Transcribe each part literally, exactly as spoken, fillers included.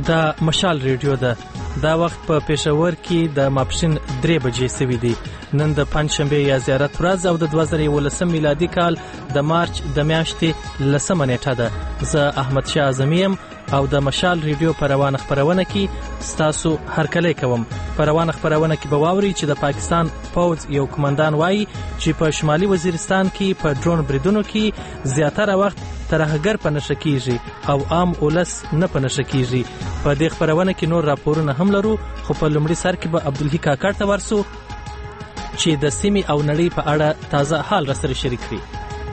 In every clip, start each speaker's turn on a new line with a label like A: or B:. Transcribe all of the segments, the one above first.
A: د مشال ریډیو ده. دا وخت په پېښور کې د ماپښین درې بجې سوي دي. نن د پنجشنبې یا زیارت ورځ او د دوه زره یولسم میلادي کال د مارچ د میاشتې لسمه نیټه ده. زه احمد شاه اعظمي یم او د مشال ریډیو په روانه خپرونه کې ستاسو هرکلی کوم. په روانه خپرونه کې به واورئ چې د پاکستان پوځ یو قمندان وایي چې په شمالي وزیرستان کې په ډرون بریدونو کې زیاتره وخت ترهګر په نشه کیږي او عام ولس نه په نشه کیږي. په دې خپرونه کې نور راپورونه هم لرو، خو په لومړي سر کې به عبدالحی کاکړ ته ورسو چې د سیمې او نړۍ په اړه تازه حال راسره شریک کړي.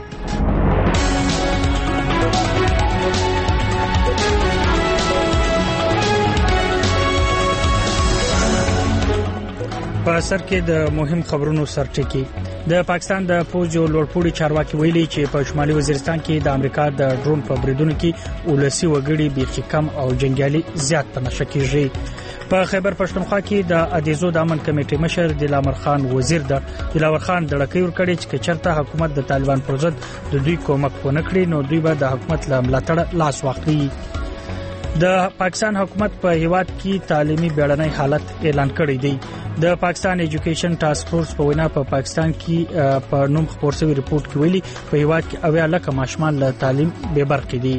B: په سر کې د مهم خبرونو سرټکی. د پاکستان د فوج یو لوړپوړي چارواکي ویلي چې په شمالي وزیرستان کې د امریکا د ډرون په بریدونو کې ولسی وګړي بیخي کم او جنگیالي زیات په نشه کېږي. په خیبر پښتونخوا کې د ادیزو د امن کمیټې مشر دلامر خان وزیر د دلاور خان دړکې ور کړی چې چرته حکومت د طالبان پر ضد د دوی کومک ونه کړي نو دوی به د حکومت له ملاتړ لاس واخلي. د پاکستان حکومت په هیواد کې تعلیمي بیړنۍ حالت اعلان کړی دی. د پاکستان ایجوکیشن ټاسک فورس په وینا په پاکستان کې په نوم خبر شوی ریپورت کې ویلي په هیواد کې اویا لکه ماشومان له تعلیم بې برخې دي.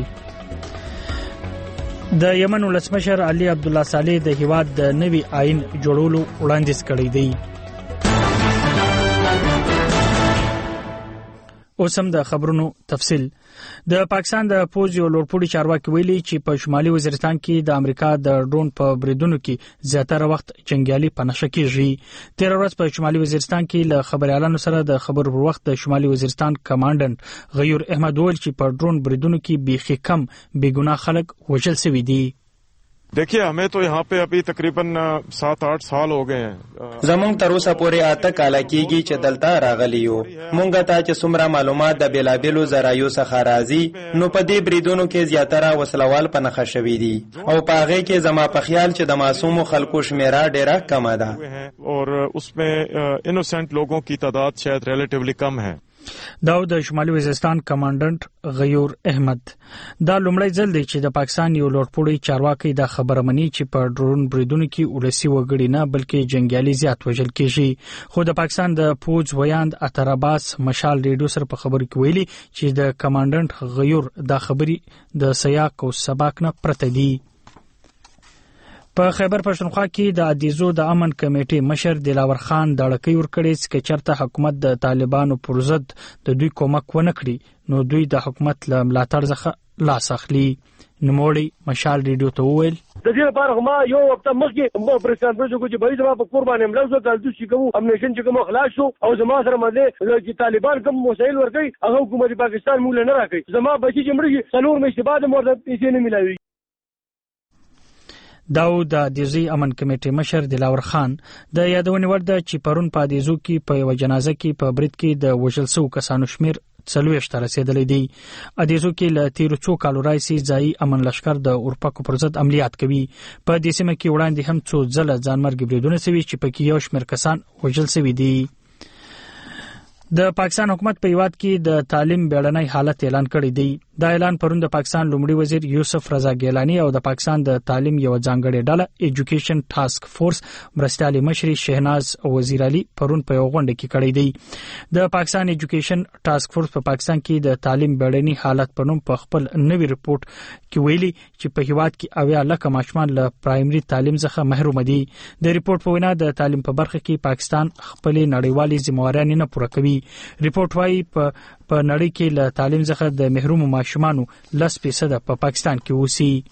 B: د یمن ولسمشر علي عبدالله صالح د هیواد د نوي آئین جوړولو وړاندیز کړی دی. اوس هم د خبرونو تفصیل. د پاکستان د فوج یو لوړپوړي چارواکي ویلي چې په شمالي وزیرستان کې د امریکا د ډرون په بریدونو کې زیاتره وخت جنگیالي په نشه کېږي. تیر ورځ په شمالي وزیرستان کې له خبريالانو سره د خبر پر وخت د شمالي وزیرستان کمانډنټ غیور احمد ویل چې په ډرون بریدونو کې بیخي کم بیګناه خلک وژل شوي دي.
C: देखिए हमें तो यहाँ पे अभी तकरीबन सात आठ साल हो गए हैं.
D: زمونږ تر اوسه پورې اته کاله کېږي چې دلته راغلي یو. مونږ ته چې څومره معلومات د بیلابیلو ذرایعو څخه راځي نو په دې بریدونو کې زیاتره وسلوال په نښه شوي دي او په هغې کې زما په خیال چې د معصومو خلکو شمیره ډیره کمه ده
C: اور उसमें انوسنٹ لوگوں کی تعداد شاید ریلیټیولی کم ہے.
B: دا د شمالي وزیرستان کمانډنټ غیور احمد. دا لومړی ځل دی چې د پاکستان یو لوړپوړي چارواکي دا خبره مني چې په ډرون بریدونو کې ولسی وګړي نه بلکې جنگیالي زیات وژل کېږي. خو د پاکستان د فوج ویاند اتر عباس مشال ریډیو سره په خبرو کې ویلي چې د کمانډنټ غیور دا خبري د سیاق او سباق نه پرته دي. په خیبر پښتونخوا کې د ادیزو د امن کمیټې مشر دلاور خان دړکې ور کړی چې چرته حکومت د طالبانو پر ضد د دوی کومک ونه کړي نو دوی د حکومت له ملاتړ څخه لاس اخلي. نوموړي مشال ریډیو ته وویل
E: د دې لپاره ما یو وخت مخکې پرېکسان پروژه کو چې به زما په قربان املاز او د چې کوم امنیشن چې کوم خلاص شو او زما سره مده چې طالبان کوم وسایل ورکړي هغه حکومت پاکستان موږ نه راکړي. زما بچی چې مړي څلور میاشتې بعد مرده پیسې نه ملاوي.
B: داود د دیزی امن کمیټې مشر دلاور خان د یادونې ور ده چې پرون په دیزو کې په یو جنازه کې په برید کې د وژل شوو کسانو شمیر څلوېښت رسیدلی دی. ادیزو کې له تیرو څو کالو راهیسې ځایي امن لښکر د اورپکو پر ضد عملیات کوي. په دې سیمه کې وړاندې هم څو ځله ځانمرګي بریدونه شوي چې پکې یو شمېر کسان وژل شوي دي. د پاکستان حکومت په هیواد کې د تعلیم بیړنۍ حالت اعلان کړی دی. دا اعلان پرون د پاکستان لومړي وزیر یوسف رضا ګیلانی او د پاکستان د تعلیم یو ځانګړې ډله ایجوکیشن ټاسک فورس مرستیالي مشري شهناز وزیر علي پرون په یو غونډه کې کړی دی. د پاکستان ایجوکیشن ټاسک فورس په پاکستان کې د تعلیم بیړنۍ حالت په نوم په خپل نوي ریپورت کې ویلي چې په هیواد کې اویا لکه ماشومان له پرایمري تعلیم څخه محروم دي. د ریپورت په وینا د تعلیم په برخه کې پاکستان خپل نړیوالې ذمہوارۍ نه پوره کوي. ریپورت وايي په په نړۍ کې له تعلیم څخه د محروم ماشومانو لس فیصد په پاکستان کې اوسي.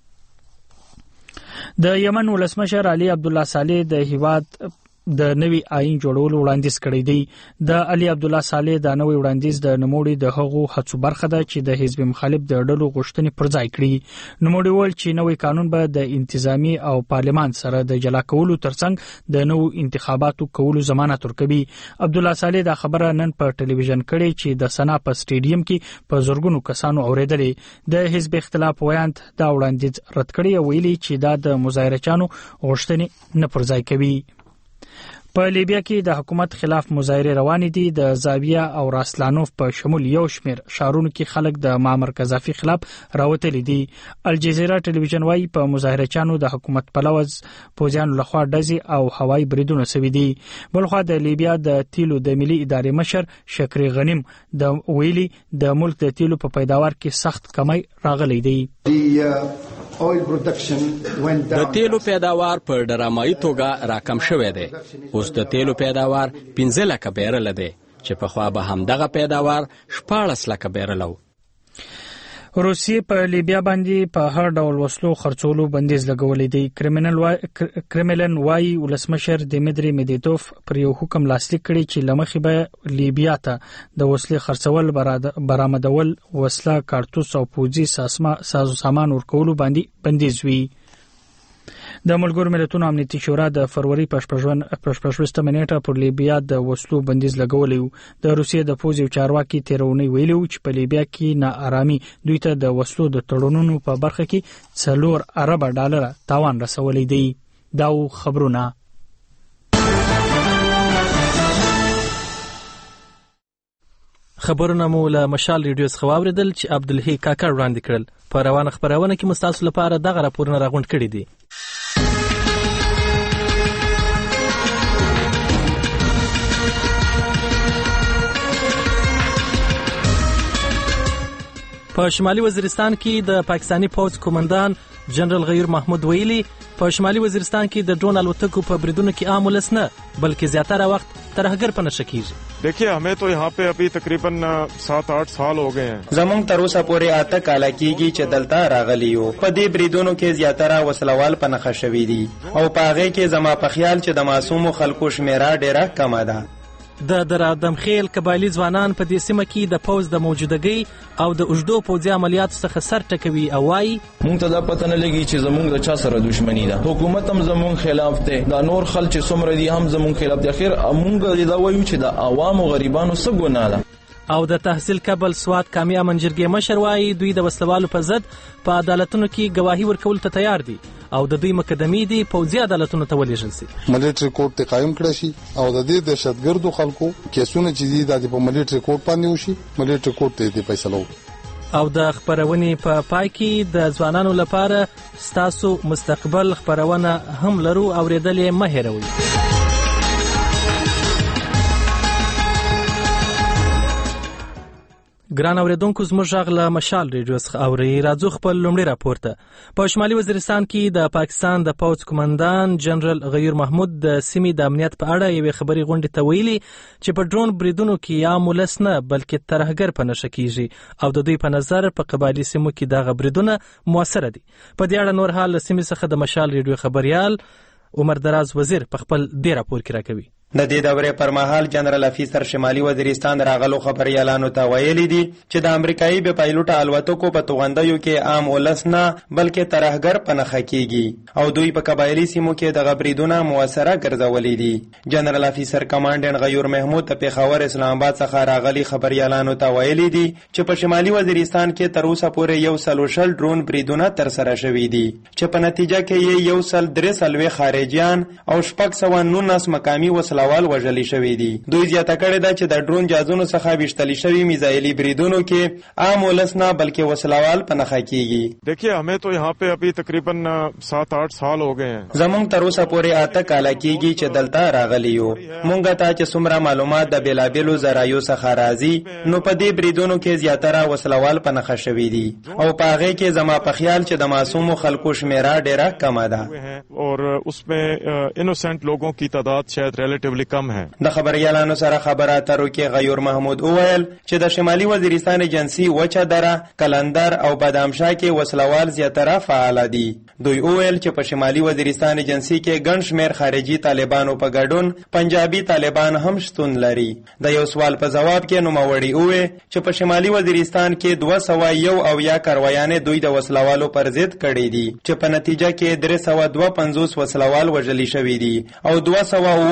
B: د یمن ولسمشر علي عبدالله صالح د هیواد د نوي آئین جوړولو وړاندیز کړی دی. د علي عبدالله صالح د نوي وړاندیز د نوموړي د هغو هڅو برخه ده چې د حزب مخالف د ډلو غوښتنې پر ځای کړي. نوموړي وویل چې نوي قانون به د انتظامی او پارلمان سره د جلا کولو ترڅنګ د نوو انتخاباتو کولو ضمانت ورکوي. عبدالله صالح دا خبره نن په ټلویزیون کړي چې د سنا په سټیډیم کې په زورګونو کسانو اوریدلې. د حزب اختلاف ویاند دا وړاندیز رد کړی او ویلي چې دا د مظاهره چانو غوښتنې نه پر ځای کوي. په لیبیا کې د حکومت خلاف مظاهره روانې دي. د زاویه او راسلانوف په شمول یو شمیر شهرونو کې خلک د معمر قذافي خلاف راوتلي دي. الجزیره ټلویزیون وايي په مظاهرچانو د حکومت پلوز پوځیانو لخوا ډزې او هوایي بریدونه شوي دي. بلخوا د لیبیا د تیلو د ملي ادارې مشر شکری غنیم د ویلي د ملک د تیلو په پیداوار کې سخت کمی راغلی دی.
F: د تیلو پیداوار په ډرامایي توګه راکم شوی دی. اوس د تیلو پیداوار پنځه لکه بیرل دی چې پخوا به همدغه پیداوار شپاړس لکه بیرل و.
B: روسیې په لیبیا باندې په هر ډول وسلو خرڅولو بندیز لګولې دی. کریمینل وای کریملن وايي ولسمشر دیمیتری میدویتوف پر یو حکم لاسلیک کړی چې لمخې به لیبیا ته د وسلې خرڅول، برآمدول، وسله، کارتوس او پوځي سازو سامان ورکولو باندې بندیز وی. د ملګرو ملتونو امنیتي شورا د فروری په شپږمه نیټه پر لیبیا د وسلو بندیز لګولی و. د روسیې د پوځ یو چارواکي تیرونی ویلي و چې په لیبیا کې ناارامي دوی ته د وسلو د تړونونو په برخه کې څلور ارب ډالر تاوان رسولی دی. دا خبرونه
A: خبرونه مو له مشال ریډیو څخه واوریدل چې عبدالحی کاکړ وړاندې کړل. په روانه خبرونه کې مستاسو لپاره دغه راپورونه راغونډ کړي دي. په شمالي وزیرستان کې د پاکستانی پوځ قومندان جنرال غیر محمود ویلي په شمالي وزیرستان کې د ډرون الوتکو په بریدونو کې عام ولس نه بلکې زیاتره وخت ترهګر په نشه کیږي.
C: देखिए हमें तो यहाँ पे अभी तकरीबन सात आठ साल हो गए हैं.
D: زمونږ تر اوسه پورې اته کاله کېږي چې دلته راغلي یو. په دې بریدونو کې زیاتره وسلوال په نښه شوي دي او په هغې کې زما په خیال چې د معصومو خلکو شمیره ډېره کمه ده.
A: د درادم خیل قبایلی ځوانان په دې سیمه کې د پوځ د موجودګۍ او د اوږدو پوځي عملیاتو څخه سر ټکوي او وایي
G: مونږ ته دا پته نه لګي چې زمونږ د چا سره دښمني ده. حکومت هم زمونږ خلاف دی، دا نور خلک چې څومره دي هم زمونږ خلاف دي. اخر مونږ دا وایو چې د عوامو غریبانو څه ګناه ده.
A: او د تحصیل کابل سواد کامی امنجرګي مشر وایي دوی د وسلوالو په ضد په عدالتونو کې گواهی ورکول ته تیار دي او د دوی مقدمې دي پوځي عدالتونو ته ولېږل شي.
H: ملټري کورټ ته قائم کړی شي او د دې دهشتګردو خلکو کیسونه چې دي د ملټري کورټ باندې وشي، ملټري کورټ ته دې فیصله وکړي.
A: او د خبرونې په پای کې د ځوانانو لپاره ستاسو مستقبل خبرونه هم لرو، اوریدل یې مه هېروئ. ګران اوریدونکو زموږ غږ له مشال ریډیو څخه اورئ. راځو خپل لومړی راپور ته. په شمالي وزیرستان کې د پاکستان د پوځ قومندان جنرال غیر محمود د سیمې د امنیت په اړه یوې خبري غونډې ته ویلي چې په ډرون بریدونو کې عام ولس نه بلکې ترهګر په نشه کیږي او د دوی په نظر په قبایلي سیمو کې دغه بریدونه موثره دي. په دې اړه نور حال له سیمې څخه د مشال ریډیو خبريال عمر دراز وزیر په خپل دې راپور کې راکوي.
D: د دې دورې پر مهال جنرال افیسر شمالي وزیرستان راغلو خبريالانو ته ویلي دي چې د امریکایي بې پایلوټه الوتکو په توغندیو کې عام ولس نه بلکې ترهګر په نښه کیږي او دوی په قبایلي سیمو کې د بریدونه موثره ګرځولي دي. جنرال افیسر کمانډنټ غیور محمود د پیښور اسلام آباد څخه راغلي خبريالانو ته ویلي دي چې په شمالي وزیرستان کې تر اوسه پورې یو سل وشل ډرون بریدونه تر سره شوي دي چې په نتیجه کې یو سل درې سلوي خارجيان او شپږ سوه نولس مقامي وسله وال وژلي شوي دي. دوی زیاته کړې ده چې د ډرون جازونو څخه ویشتلي شوي میزایلي بریدونو کې عام ولس نه بلکې وسلوال په نښه کیږي.
C: देखिए हमें तो यहाँ पे अभी तकरीबन सात आठ साल हो गए हैं.
D: زمونږ تر اوسه پورې اته کاله کېږي چې دلته راغلي یو. مونږ ته چې څومره معلومات د بېلابېلو ذرایعو څخه راځي نو په دې بریدونو کې زیاتره وسلوال په نښه شوي دي او په هغې کې زما په خیال چې د معصومو خلکو شمیره ډېره کمه ده
C: और उसमें इनोसेंट लोगों की तादाद शायद रिलेटिवली कम है.
D: د خبريالانو سره خبره اترو کې غیور محمود وویل چې د شمالي وزیرستان ایجنسی وچه دره، کلندر او بادامشاه کې وسلوال زیاتره فعال دي. دوی وویل چې په شمالي وزیرستان ایجنسی کې ګڼ شمېر خارجي طالبانو په ګډون پنجابي طالبان هم شتون لري. د یو سوال په جواب کې نوموړي وویل چې په شمالي وزیرستان کې دوه سوه یو او یا کاروایانې دوی د وسلوالو پر ضد کړي دي چې په نتیجه کې درې سوه دوه پنځوس وسلوال وژلي شوي دي او دوه سوه اووه نور یې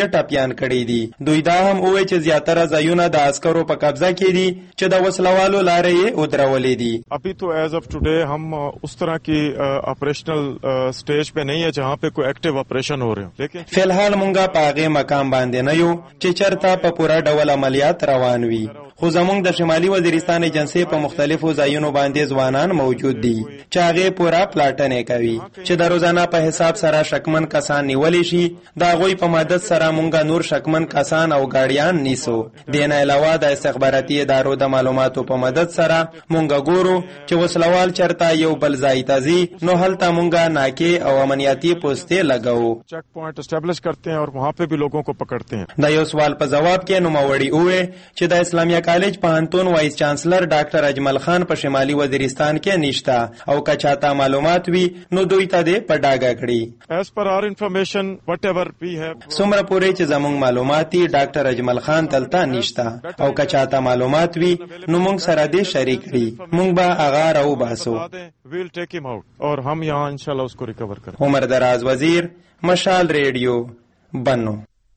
D: ټاپیان کړي دي. دوی دا هم وویل چې زیاتره ځایونه د عسکرو په قبضه کې دي چې د وسلوالو لارې یې ودرولې دي.
C: अभी तो एज ऑफ टुडे हम उस तरह की ऑपरेशनल स्टेज पे नहीं है जहाँ पे कोई एक्टिव ऑपरेशन हो रहे हो. लेकिन
D: فلحال مونږه په هغه مقام باندې نه یو چې چرته په پوره ډول عملیات روان وي. خو زمونږ د شمالي وزیرستان ایجنسی په مختلفو ځایونو باندې ځوانان موجود دي چې هغه پوره پلاټنې کوي چې د روزانه په حساب سره شکمن کسان نیولې شي. دا غوي په مدد سره مونږه نور شکمن کسان او ګاډیان نیسو. دین علاوه د استخباراتي ادارو د معلوماتو په مدد سره مونږه ګورو چې وسلوال چرته یو بل ځای ته ځي نو هلته مونږه ناکي او امنیتي پوسټې لګاو.
C: चेक पॉइंट एस्टेब्लिश करते हैं और वहाँ पे भी लोगों को पकड़ते हैं.
D: دا یو سوال په جواب کې نوموړي وویل چې د اسلامیه کالج پوهنتون وایس چانسلر ډاکټر اجمل خان په شمالي وزیرستان کې نشته او که چاته معلومات وي نو دوی ته دې په ډاګه کړي.
C: As per our information, whatever we have.
D: څومره پورې چې زموږ معلومات دي ډاکټر اجمل خان دلته نشته او که چاته معلومات وي نو موږ سره دې شریک کړي. موږ به هغه راو باسو.
C: We'll take him out और हम यहाँ इंशाल्लाह उसको रिकवर करें.
D: عمر دراز وزیر مشال ریډیو بنو.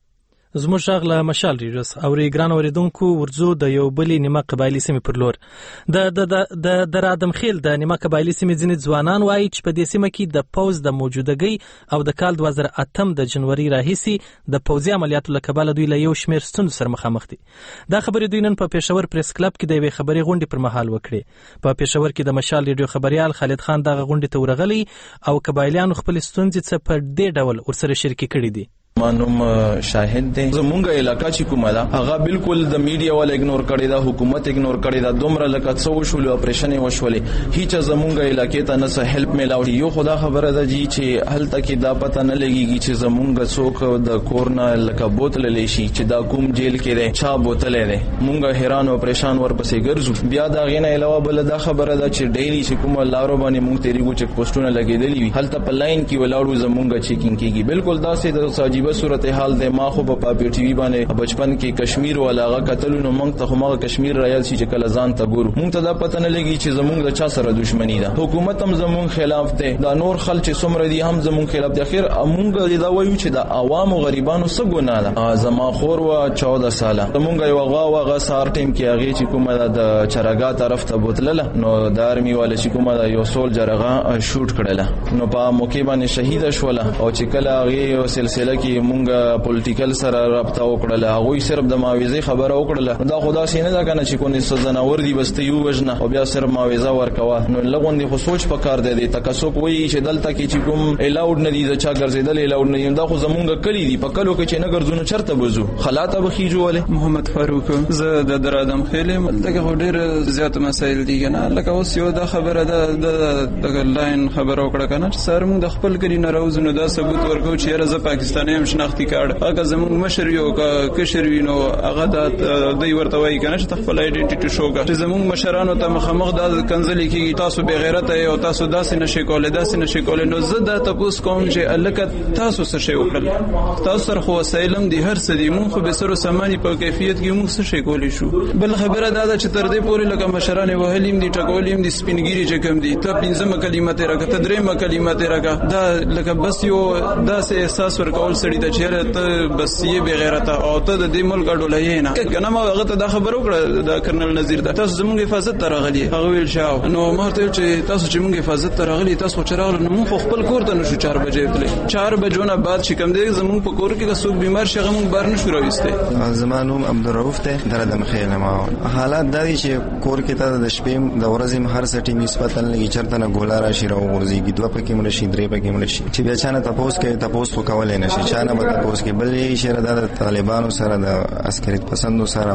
A: زموږ غږ له مشال ریډیو اوري ګران اوریدونکو ورځو د یو بلې نیمه قبایلي سیمې پر لور د د د رادم خیل د نیمه قبایلي سیمې ځینې ځوانان وایي چې په دې سیمه کې د پوز د موجودګۍ او د کال دوه زره اتم د جنوري راهیسي د پوځي عملیاتو له کبله دوی له یو شمېر ستونزو سره مخامخ دي. دا خبرې دوی نن په پېښور پریس کلب کې د یوې خبري غونډې پر مهال وکړې. په پېښور کې د مشال ریډیو خبريال خالد خان دغه غونډې ته ورغلی او قبایلیانو خپل ستونزې څه په دې ډول ورسره شریک کړي دي.
G: مانوم شاهد دي زمونږه علاقہ چې کومه ده هغه بالکل د میډیا ول اګنور کړي دا حکومت اګنور کړي دا دومره لکه څو شول اپریشن وشولې هیڅ زمونږه علاقې ته نه څه هیلپ میلاوي. یو خدا خبره ده جی چې هلته کې دا پته نه لګيږي چې زمونږه څوک د کورنا لکه بوتل لشي چې دا کوم جیل کې ده چا بوتل ده. مونږه حیران او پریشان ورپسې ګرځو. بیا دا غینه علاوه بل دا خبره ده چې ډیلی چې کومه لارو باندې مونږ تیریګو چک پوسټونه لګیدلی وي هلته په لاین کې ولاړو زمونږه چیکینګ کیږي. بالکل دا سه د عجیب صورتحال ده. ما خو په پاپی ټي وی باندې بچپن کې کشمیر ولاغه قتل نو مونږ ته خو کشمیر رایل شي چې کله ځان ته ګورو مونږ ته دا پته نه لګي چې زمونږ د چا سره دښمنی ده. حکومت هم زمونږ خلاف ده. دا نور خلک چې څومره دي هم زمونږ خلاف دي. اخر مونږ دا وایو چې د عوام او غریبانو څه ګناه ده. زما خور و چودہ ساله زمونږ یو غوا وغه سار ټیم کې هغه چې کومه د چرګا طرف ته بوتلله نو د ارمي والے چې کومه د یو سول جرغه شوټ کړله نو په موقع باندې شهید شوله او چې کله هغه سلسله کې مونږ پولیټیکل سره رابطه وکړله هغه صرف د معاوضه خبره وکړله. دا خدا سینه دا کنه چې کونې سزناور دی بس ته یو وجنه او بیا صرف معاوضه ورکوا نو لغون خو سوچ پکار دی تکسوک وایي چې دلته کې چې کوم الاود نه دي چې ګرځیدل الاود نه دا خو زمونږ کلی دی په کلو کې چې نه ګرځونو چرته بزو خلاته بخیجو ولې.
I: محمد فاروق زه د درادم خیلم دغه ډېر زیات مسایل دي کنه لکه اوس یو د خبره ده د لاین خبره وکړه کنه چې سر موږ د خپل کلی نه راوځو دا ثبوت ورکو چې راز پاکستاني هم شناختی کارت هغه زموږ مشر یو کشر وینو هغه د دوی ورته وایي کنه چې خپل ایډنټیټي شو کا چې زموږ مشرانو ته مخامخ د کنځلې کې تاسو به غیرت او تاسو داسې نشي کولای داسې نشي کولای نو زه دا تاسو کوم چې الکه تاسو څه شي وکړل تاسو سره خو وسایلم دي هر څه دي مونږ خو به سره سامانی په کیفیت کې مونږ څه شي کولی شو. بل خبره دا ده چې تر دې پورې لکه مشران وهلیم دي ټکولیم دي سپینګيري چې کوم دي ته پنځمه کلمه تیرا کا تدریمه کلمه تیرا کا دا لکه بس یو داسې احساس ورکول سړی ته چیرې ته بس یې بغیرت او ته د دې ملک ډولې نه کنه ما هغه ته دا خبر وکړه د کرنل نذیر دا تاسو زموږ حفاظت ته راغلي هغه ویل شاو نو مرته چې تاسو چې موږ حفاظت ته راغلي تاسو چې راغلو نو موږ خپل کور ته نشو چار بجې تللی چار بجو نه بعد چې کوم دی زموږ په کور کې که څوک بیمار شي هغه موږ بار نشو راوستي.
J: زمانوم عبدالرؤوف ته درادم خیل ما حالات د دې چې کور کې ته د شپې د ورځې هر سټي نسبت لګي چرته نه ګولار شي راو ورځي دوه پکې مړ شي درې پکې مړ شي چې بیا چانه تاسو کې تاسو کولای نشي چانه به تاسو کې بلې شهر د طالبانو سره د عسکریت پسندو سره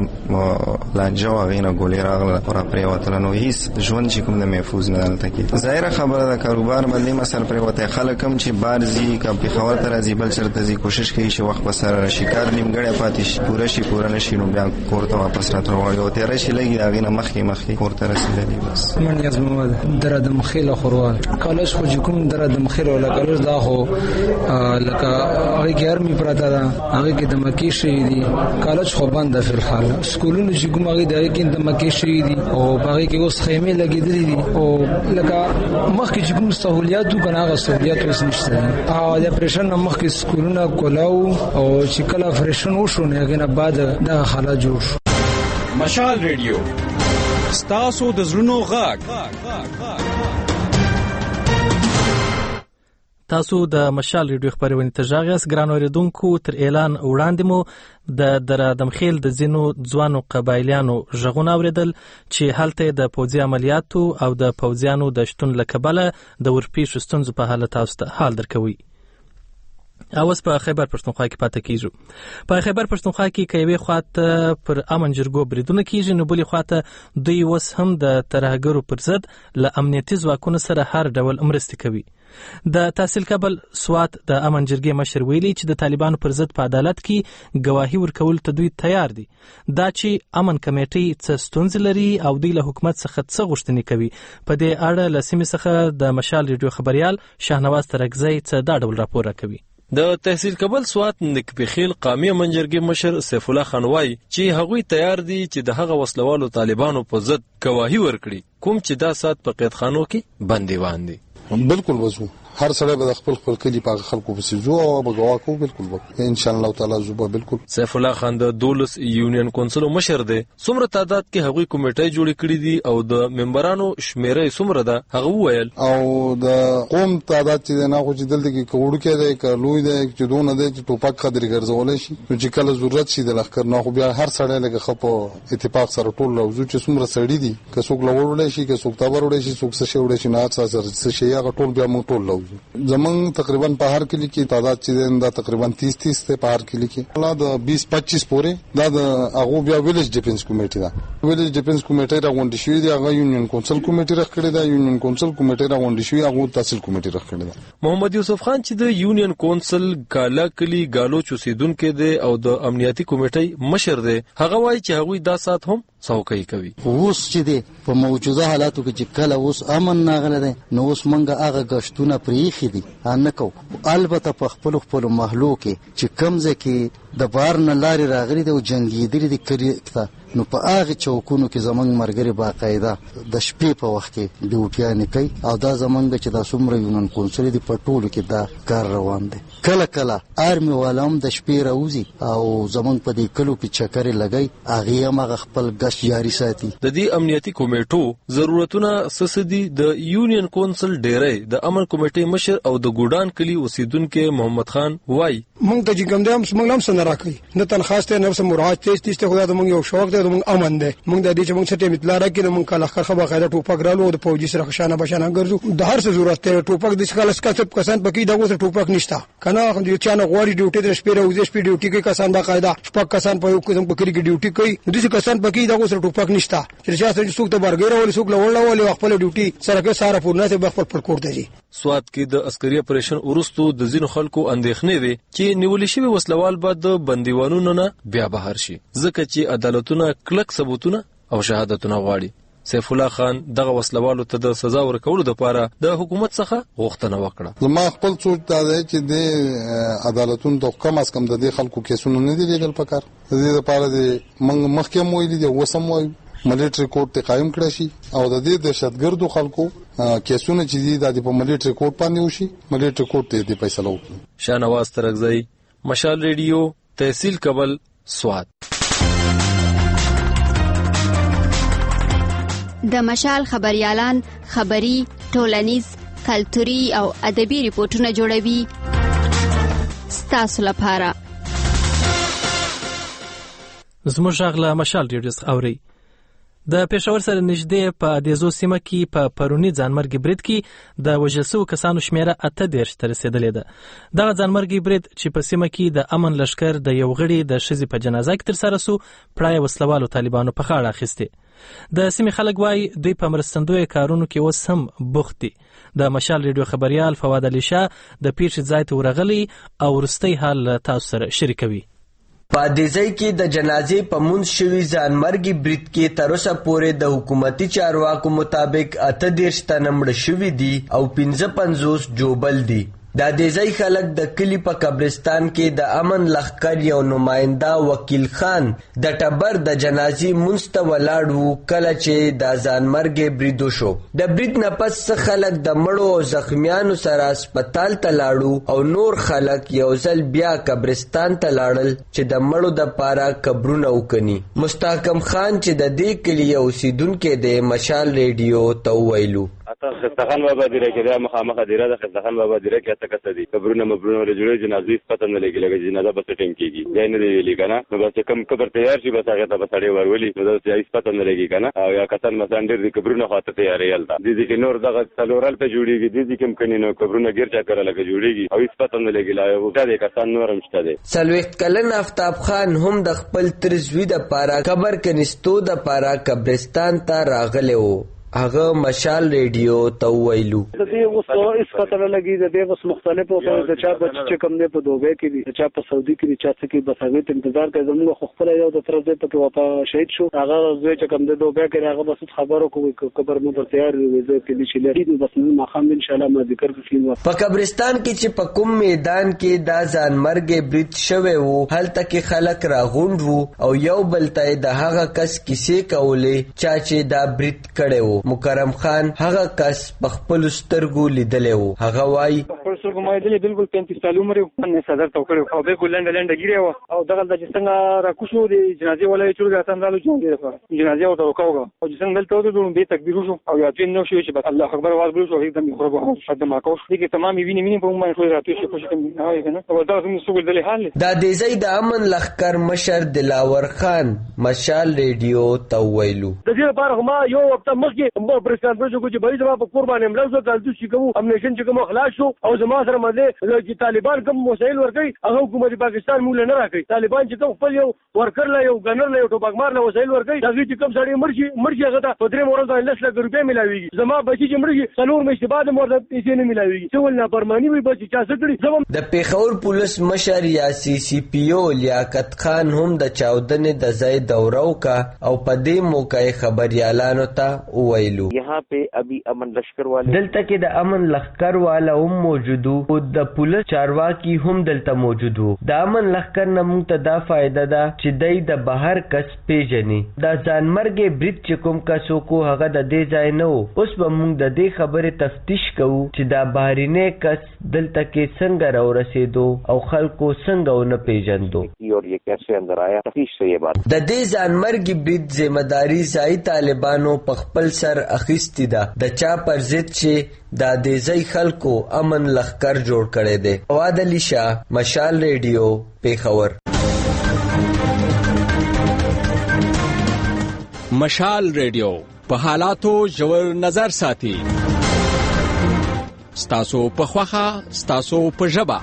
J: لانجو غینه ګولې راغله پر پریوتل نو هیڅ ژوند چې کوم نه محفوظ نه دلته کې ظاهر خبره د کاروبار باندې مسل پریوته خلک هم چې بارزي کم په خبر تر ازي بل چرته زی کوشش کوي چې وخت بسره شکار نیمګړی پاتې شي پوره شي پوره نشي نو بیا کورته واپس راځي او تیر شي لګي هغه نه مخکې مخکې کورته رسیدلی بس
I: من یاز محمد دراد مخیل خوروال کالج خو کوم دراد مخیل ولا کالج دا هو لکه هغه
K: کې ارمي پراته ده هغه کې د مکی شي دي کالج خو بند فی الحال سکولونو چې کوم هغه د کې د مکی شي دي او هغه کې اوس خیمه لګیدلې دي او لکه مخکې چې کوم سہولیات کنه هغه سہولیات اوس نشته او د اپریشن مخکې سکولونه کولاو او چې کله اپریشن وشو نه هغه نه بعد د حالات جوړ شو.
L: مشال ریډیو ستاسو د زړونو غږ.
A: تاسو د مشال ریډیو خبرونه ته ژغ یاست ګران اوریدونکو. تر اعلان وړاندې مو د درادمخیل د زینو ځوانو قبایلیانو ژغونه اوریدل چې هلته د پوځي عملیاتو او د پوځیانو د شتون لکبله د ورپېښو ستونزو په حالت تاسو ته حال درکوي. اوس په خیبر پښتونخوا کې پاتې کیږو. په خیبر پښتونخوا کې کوي خواته پر امن جرګو بریدونه کیږي نو بلې خواته دوی وس هم د ترهګرو پر ضد له امنیتي ځواکونو سره هر ډول مرستې کوي. د تحصیل کابل سوات د امن جرګې مشر ویلي چې د طالبانو پر ضد په عدالت کې گواهی ورکول ته دوی تیار دي. دا چې امن کمیټې څه ستونزې لري او دوی له حکومت څخه څه غوښتنې کوي په دې اړه له سیمې څخه د مشال ریډیو خبريال شاهنواز ترکزی څه دا ډول راپور راکوي.
M: د تحصیل کابل سوات نکبخیل قومي منجرګي مشر سیف الله خان وای چې هغوی تیار دي چې د هغه وسلوالو طالبانو په ضد گواهی ورکړي کوم چې دا سات په قیدخانو کې بندیوان دي.
H: بالکل وځو هر سړی به خپل خپل کلی په خلکو پسې ځو او به گواه کو بالکل وکړو ان شاء الله تعالی زوبه بالکل.
M: سیف الله خان د دولس یونین کونسل مشر دی. څومره تعداد کې هغوی کمیټې جوړې کړې دي او د ممبرانو شمیره څومره ده هغه وویل.
H: او د قوم تعداد چې نه خو چې دلته کې کوړو کې دی کلوې دی چې دونه دی چې ټوپک خدري ګرځولې شي نو چې کله ضرورت شي د لخر نه خو بیا هر سړی لکه خپو اتفاق سره ټول لوزو چې څومره سړی دي که څوک لوړول شي که څوک تابر وړي شي څوک څه شي وړي شي نه سره څه شي هغه ټول بیا مو ټول لوزو. زمون تقریبا په هر کلی کې تعداد چې دا تقریبا تیس تیس ته په هر کلی کې الله د بیس پچیس پورې دا د هغه بیا ویلیج ډیفنس کمیټه دا ویلیج ډیفنس کمیټه راغونډ شوې دی هغه یونین کونسل کمیټه راخړې دا یونین کونسل کمیټه راغونډ شوې هغه تحصیل کمیټه راخړې دا.
M: محمد یوسف خان چې د یونین کونسل کالا کلی گالو چوسیدونکو دی او د امنیتي کمیټې مشر دی هغه وایي چې هغه دا سات هم څوکۍ کوي.
N: اوس چې دی په موجوده حالاتو کې چې کله اوس امن ناغله دی نو اوس مونږه هغه غشتونه پریخي دي نه کو البته په خپل خپل محلو کې چې کمزه کې د بار نه لاري راغلي دی او جنگي دي د کړی نو په هغه چوکونو کې زمنګ مرګري باقاعده د شپې په وخت کې ډیوټیان کوي او دا زمنګ چې د سومره یونن کونسل دي په ټولو کې دا کار روان دي. کله کله آرمي والام د شپې راوځي او زمنګ په دې کلو په چکر لګي هغه هم خپل غش جاری ساتي.
M: د دې امنیتي کمیټو ضرورتونه سسدي د یونین کونسل ډیری د امن کمیټې مشر او د ګوډان کلی اوسیدونکو محمد خان وای
O: مونږ ته چې کوم دیم مونږ هم سن راکې نه تنخواست نه سم مراحت تیز تیز ته خدای د مونږ یو شوق دی د مونږ امن دی مونږ د دې چې مونږ څه ټیم اطلاع راکې مونږ کله خبره خبره ټوپک رالو د فوجي سره خشانه بشانه ګرځو د هر څه ضرورت دی ټوپک د ښکلا سکه کسان پکې دغه ټوپک نشته کنه خو دې چانه غوړي ډیوټي د شپې راوځي شپې ډیوټي کې کسان باقاعده شپږ کسان په یو قسم پکې کې ډیوټي کوي د دې کسان پکې دغه سره ټوپک نشته چې چې څوک ته برګر ول څوک لول ول خپل ډیوټي سره کې ساره پورنه ته خپل پر کوړ دی.
M: سوات کې د عسکري اپریشن ورستو د زینو خلکو اندېښنې وي چې نیولې شوی وسلوال بعد د بندیوانونو نه بیا بهر شي ځکه چې عدالتونه کلک ثبوتونه او شهادتونه غواړي. سیف الله خان دغه وسلوالو ته د سزا ورکولو لپاره د حکومت څخه غوښتنه وکړه.
H: زما خپل سوچ دا دی چې د عدالتونو د کم از کم د خلکو کیسونه نه دي لګل پکار د دې لپاره د محکمه ویلي دی وسم وایي ملټری کورټ ته قائم کړی شي او د دې دهشتګردو خلکو کیسونه چې دي د په ملټری کورټ باندې وشي ملټری کورټ ته دې فیصله وکړي.
M: شاهنواز ترکزی مشال ریډیو تحصیل کابل سوات.
P: د مشال خبريالان خبري ټولنیز کلتوري او ادبي ریپورتونه جوړوي ستاسو لپاره.
A: زموږ غلا مشال ریډیو اوري د پېښور سره نږدې په ادیزو سیمه کې په پرونی ځانمرګي برید کې د وژل کسانو شمیره اته دېرش ته رسیدلې ده. دغه ځانمرګي برید چې په سیمه کې د امن لشکر د یو غړي د ښځې په جنازه کې ترسره سو پړای وسلوالو طالبانو په خاړه اخیسته. د سیمې خلک وایي دوی په مرستندوی کارونو کې اوس هم بوخت دي. د مشال ریډیو خبريال فواد علي شاه د پیښې ځای ته ورغلی او وروستي حال تاسو سره شریکوي.
Q: په دې ځای کې د جنازې په منځ شوي ځانمرګي برید کې تر اوسه پورې د حکومتي چارواکو مطابق اته دېرش تنه مړه شوي دي او پنځه پنځوس جوبل دي. دا د ځای خلک د کلی په قبرستان کې د امن لښکر یو نماینده وکیل خان د ټبر د جنازې مونځ ته ولاړ و کله چې د ځانمرګې برید وشو. د برید نه پس خلک د مړو او زخمیانو سره هسپتال ته لاړو او نور خلک یو ځل بیا قبرستان ته لاړل چې د مړو د پاره قبرونه وکني. مستحکم خان چې د دې کلي یو اوسیدونکی دی مشال ریډیو ته وویلو.
R: اته خستخان بابا دیره کې دا مخامخه دیره د خستخان بابا دیره کې اته کسه دي قبرونه مبرونه له جوړې جنازې پته نه لګي لګي جنازه بس ټیم کېږي ځای نه دی ویلي کنه نو بس کم قبر تیار شي بس هغه ته بسړې ورولي نو دا ځای پته نه لګي کنه او یا کسان مثلا ډېر دي قبرونه خاطر تیارې یلدا دي دي کې نور دغه څلورل په جوړیږي دي دي کوم کني نو قبرونه ګیر چا کړه لګي جوړیږي او هیڅ پته نه لګي لا یو دا کسان نور هم شته دي.
Q: څلوېښت کلن آفتاب خان هم د خپل ترزوی د پاره قبر کنيستو د پاره قبرستان ته راغلی و. هغه مشال ریډیو ته ویلو.
S: د دې اوس اس پته لګي د دې اوس مختلفو د چا بچ چې کوم نه په دوبه کې دي چا په سعودي کې دي چا څه کې بس هغه انتظار کوي زموږ خو خپل یو د طرف دې په وفا شهید شو هغه زوی چې کوم د دوبه کې هغه بس خبرو کوي قبر مو پر تیار وي زه کې چې لري بس ما خام ان شاء الله ما ذکر کوي.
Q: په قبرستان کې چې په کوم میدان کې دا ځانمرګ برید شوی وو هلته کې خلک راغونډ وو او یو بل ته د هغه کس کیسې کولې چا چې دا برید کړی وو. مکرم خان هغه کس په خپل سترګو لیدلی وو. هغه وایي
S: خپل سترګو ما لیدلی بالکل پینتیس کال عمر یې نه صدر ته وکړی او بالکل لنډه لنډه ګیرې وه او دغه د چې څنګه راکوشو د جنازې والا یې چورګه اتندالو جوړ لپاره جنازې ورته وکړو او چې څنګه دلته ودرېدو بې تکبیر وشو او یا دویم نو شو چې بس الله اکبر آواز بل شو एकदम یې خوربه شد ما کوش دغه تمامي ویني مینې په موږ باندې راتوي شي خوشي کوم نه وای کنه او دا زموږ سوګل دلې حال
Q: دا د ځای د امن لښکر مشر دلاور خان مشال ریډیو ته ویلو.
E: د دې لپاره ما یو وخت مخکې پرستان پرځو چې بای زما په قربان املاو زو کال دوی کوم امنیشن چې کوم خلاص شو او زما سره مده چې طالبان کوم مسایل ورکړي هغه حکومت پاکستان موږ نه راکړي. طالبان چې کوم خپل یو ورکر لا یو ګنر لا یو ټوپک مار لا وسایل ورکړي دا چې کوم سړی مرشي مرشي هغه ته په درې مورز باندې لس لک روپۍ ملاويږي زما بچي چې مرشي څلور میاشتې بعد مورز پیسې نه ملاويږي څه ول نه پرمانی وي بچي چا سکړي.
Q: د پیښور پولیس مشر یا سی سی پی او لیاقت خان هم د چاودنې د ځای دوره وکړه او په دې موقع خبريالانو ته وویلو.
T: یہاں پہ ابھی امن لشکر والے
Q: دلته کې د امن لښکر والا هم موجود او د پولیس چارواکي هم دلته موجود وو. د امن لښکر نه موږ ته دا فائدہ ده چې دای د بهر کس پیژني. دا ځانمرګ برید چې کوم کسو کو هغه د دې ځای نه وو. اوس به موږ د دې خبرې تفتیش کوو چې دا بهرینه کس دلته کې څنګه راورسېدو او خلکو څنګه ونه پیژندو
T: اور یہ کیسے اندر آیا تفتیش سے یہ بات.
Q: د دې ځانمرګ برید ذمہ داری ځای طالبانو په خپل سر اخیستی ده د چا پر ضد چې دا د ځای خلکو امن لښکر جوړ کړی دی. فواد علي شاه مشال ریډیو پیښور.
F: مشال ریډیو په حالاتو ژور نظر ساتي. ستاسو په خوښه ستاسو په ژبه.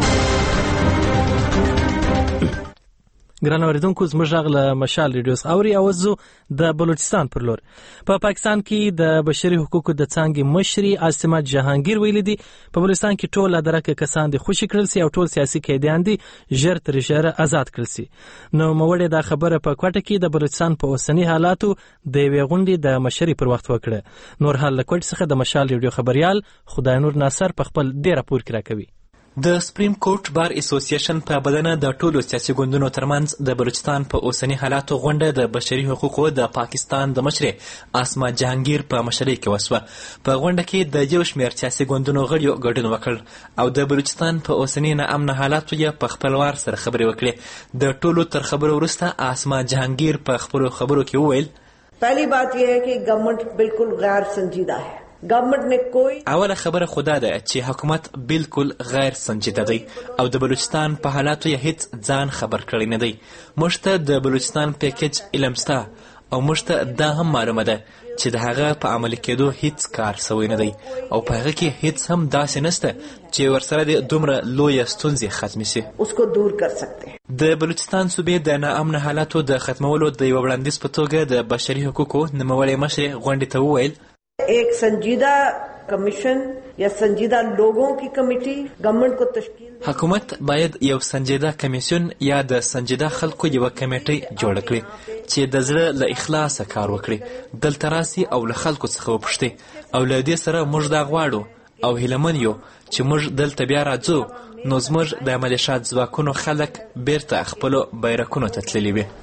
A: ګران اوریدونکو زموږ غږ له مشال ریډیو څخه اوري او زه د بلوچستان پر لور په پا پاکستان کې د بشري حقوقو د څانګې مشري عاصمت جهانگیر ویلي دي په بلوچستان کې ټول ادرکه کسان دي خوشي کړل سي او ټول سیاسي قیدیان دي ژر تر ژره آزاد کړل سي. نو موړې دا خبره په کوټه کې د بلوچستان په اوسنی حالاتو د یوې غونډې د مشري پر وخت وکړه. نور حال له کوټ څخه د مشال ریډیو خبريال خدای نور ناصر په خپل ډیر راپور کې راکوي.
U: د سپریم کورټ بار اسوسییشن په بدنه د ټولو سیاسي ګوندونو ترمنځ د بلوچستان په اوسنی حالاتو غونډه د بشري حقوقو د پاکستان د مشري عاصمت جهانگیر په مشرۍ کې وسوه. په غونډه کې د یو شمېر سیاسي ګوندونو غړیو ګډون وکړ او د بلوچستان په اوسنی ناامنه حالاتو یې په خپلوار سره خبرې وکړې. د ټولو تر خبرو وروسته عاصمت جهانگیر په خپلو خبرو کې وویل
V: پہلی بات یہ ہے کہ گورنمنٹ بالکل غیر سنجیدہ ہے. گورنمنٹ نے کوئی
U: اوله خبره خدا ده چې حکومت بالکل غیر سنجیده دی او د بلوچستان په حالاتو یې هیڅ ځان خبر کړی نه دی. موږ ته د بلوچستان پیکج علم سته او موږ ته دا هم معلومه ده چې د هغه په عملي کېدو هیڅ کار سوی نه دی او په هغه کې هیڅ هم داسې نشته چې ورسره د دومره لویه ستونزې ختمې سي.
V: اس کو دور کر سکتے.
U: د بلوچستان صوبې د ناامنه حالاتو د ختمولو د یوه وړاندیز په توګه د بشري حقوقو نوموړی مشر غونډې ته وویل
V: ایک سنجیدہ کمیشن یا سنجیدہ لوگوں کی کمیٹی گورنمنٹ کو تشکیل
U: حکومت باید یو سنجیده کمیسیون یا د سنجیده خلکو یو کمیټي جوړ کړي چې د زړه له اخلاصه کار وکړي دلته راسي او له خلکو څخه وپوښتي او له دې سره موږ دا غواړو او هیلمن یو چې موږ دلته بیا راځو نو زموږ د ملیشات ځواکونو خلک بیرته خپلو بیرکونو ته تللي وي.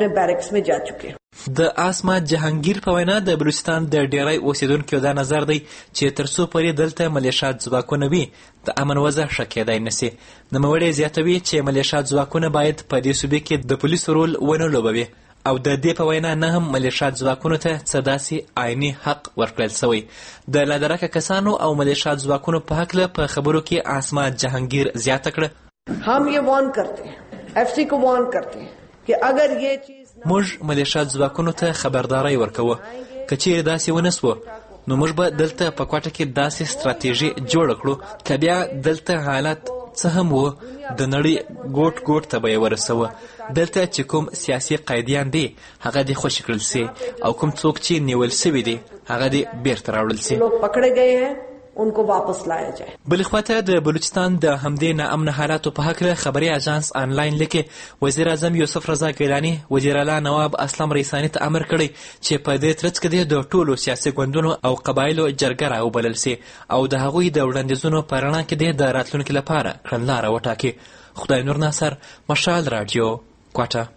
U: د اسما جهانگیر په وینا د بلوچستان د ډیری اوسیدونکو دا نظر دی چې تر څو پورې دلته ملیشات ځواکونه وي د امن وضع ښه کیدای نشي. نوموړی زیاتوي چې ملیشات ځواکونه باید په دې صوبې کې د پولیسو رول ونه لوبوي او د دې په وینا نه هم ملیشات ځواکونو ته څه داسې عیني حق ورکړل سوی. د لادرکه کسانو او ملیشات ځواکونو په هکله په خبرو کې اسما جهانگیر زیاته کړه.
V: هم یې وان کرتے اف سی کو وان کرتے کہ اگر یہ چیز
U: موږ ملیشات ځواکونو ته خبرداری ورکوو که چیرې داسې ونه سوه نو موږ به دلته په کوټه کې داسې ستراتیژي جوړه کړو که بیا دلته حالت څه هم و د نړۍ ګوټ ګوټ ته به یې ورسوه. دلته چې کوم سیاسي قیدیان دي هغه دې خوشي کړل سي او کوم څوک چې نیول سوي دي هغه دې بیرته راوړل سي.
V: پکړه گئے ہیں ان کو واپس لایا جائے.
U: بل خواته د بلوچستان د همدې ناامن حالاتو په هکله خبري اژانس آنلاین لیکي وزیر اعظم یوسف رضا ګیلاني وزیر اعلی نواب اسلام ریسانی ته امر کړی چې په دې ترڅ کې د ټولو سیاسي ګوندونو او قبایلو جرګه راوبلل سي او د هغوی د وړاندیزونو په رڼا کې د راتلونکي لپاره کړنلاره وټاکي. خدای نور ناصر، مشال رادیو، کوټه.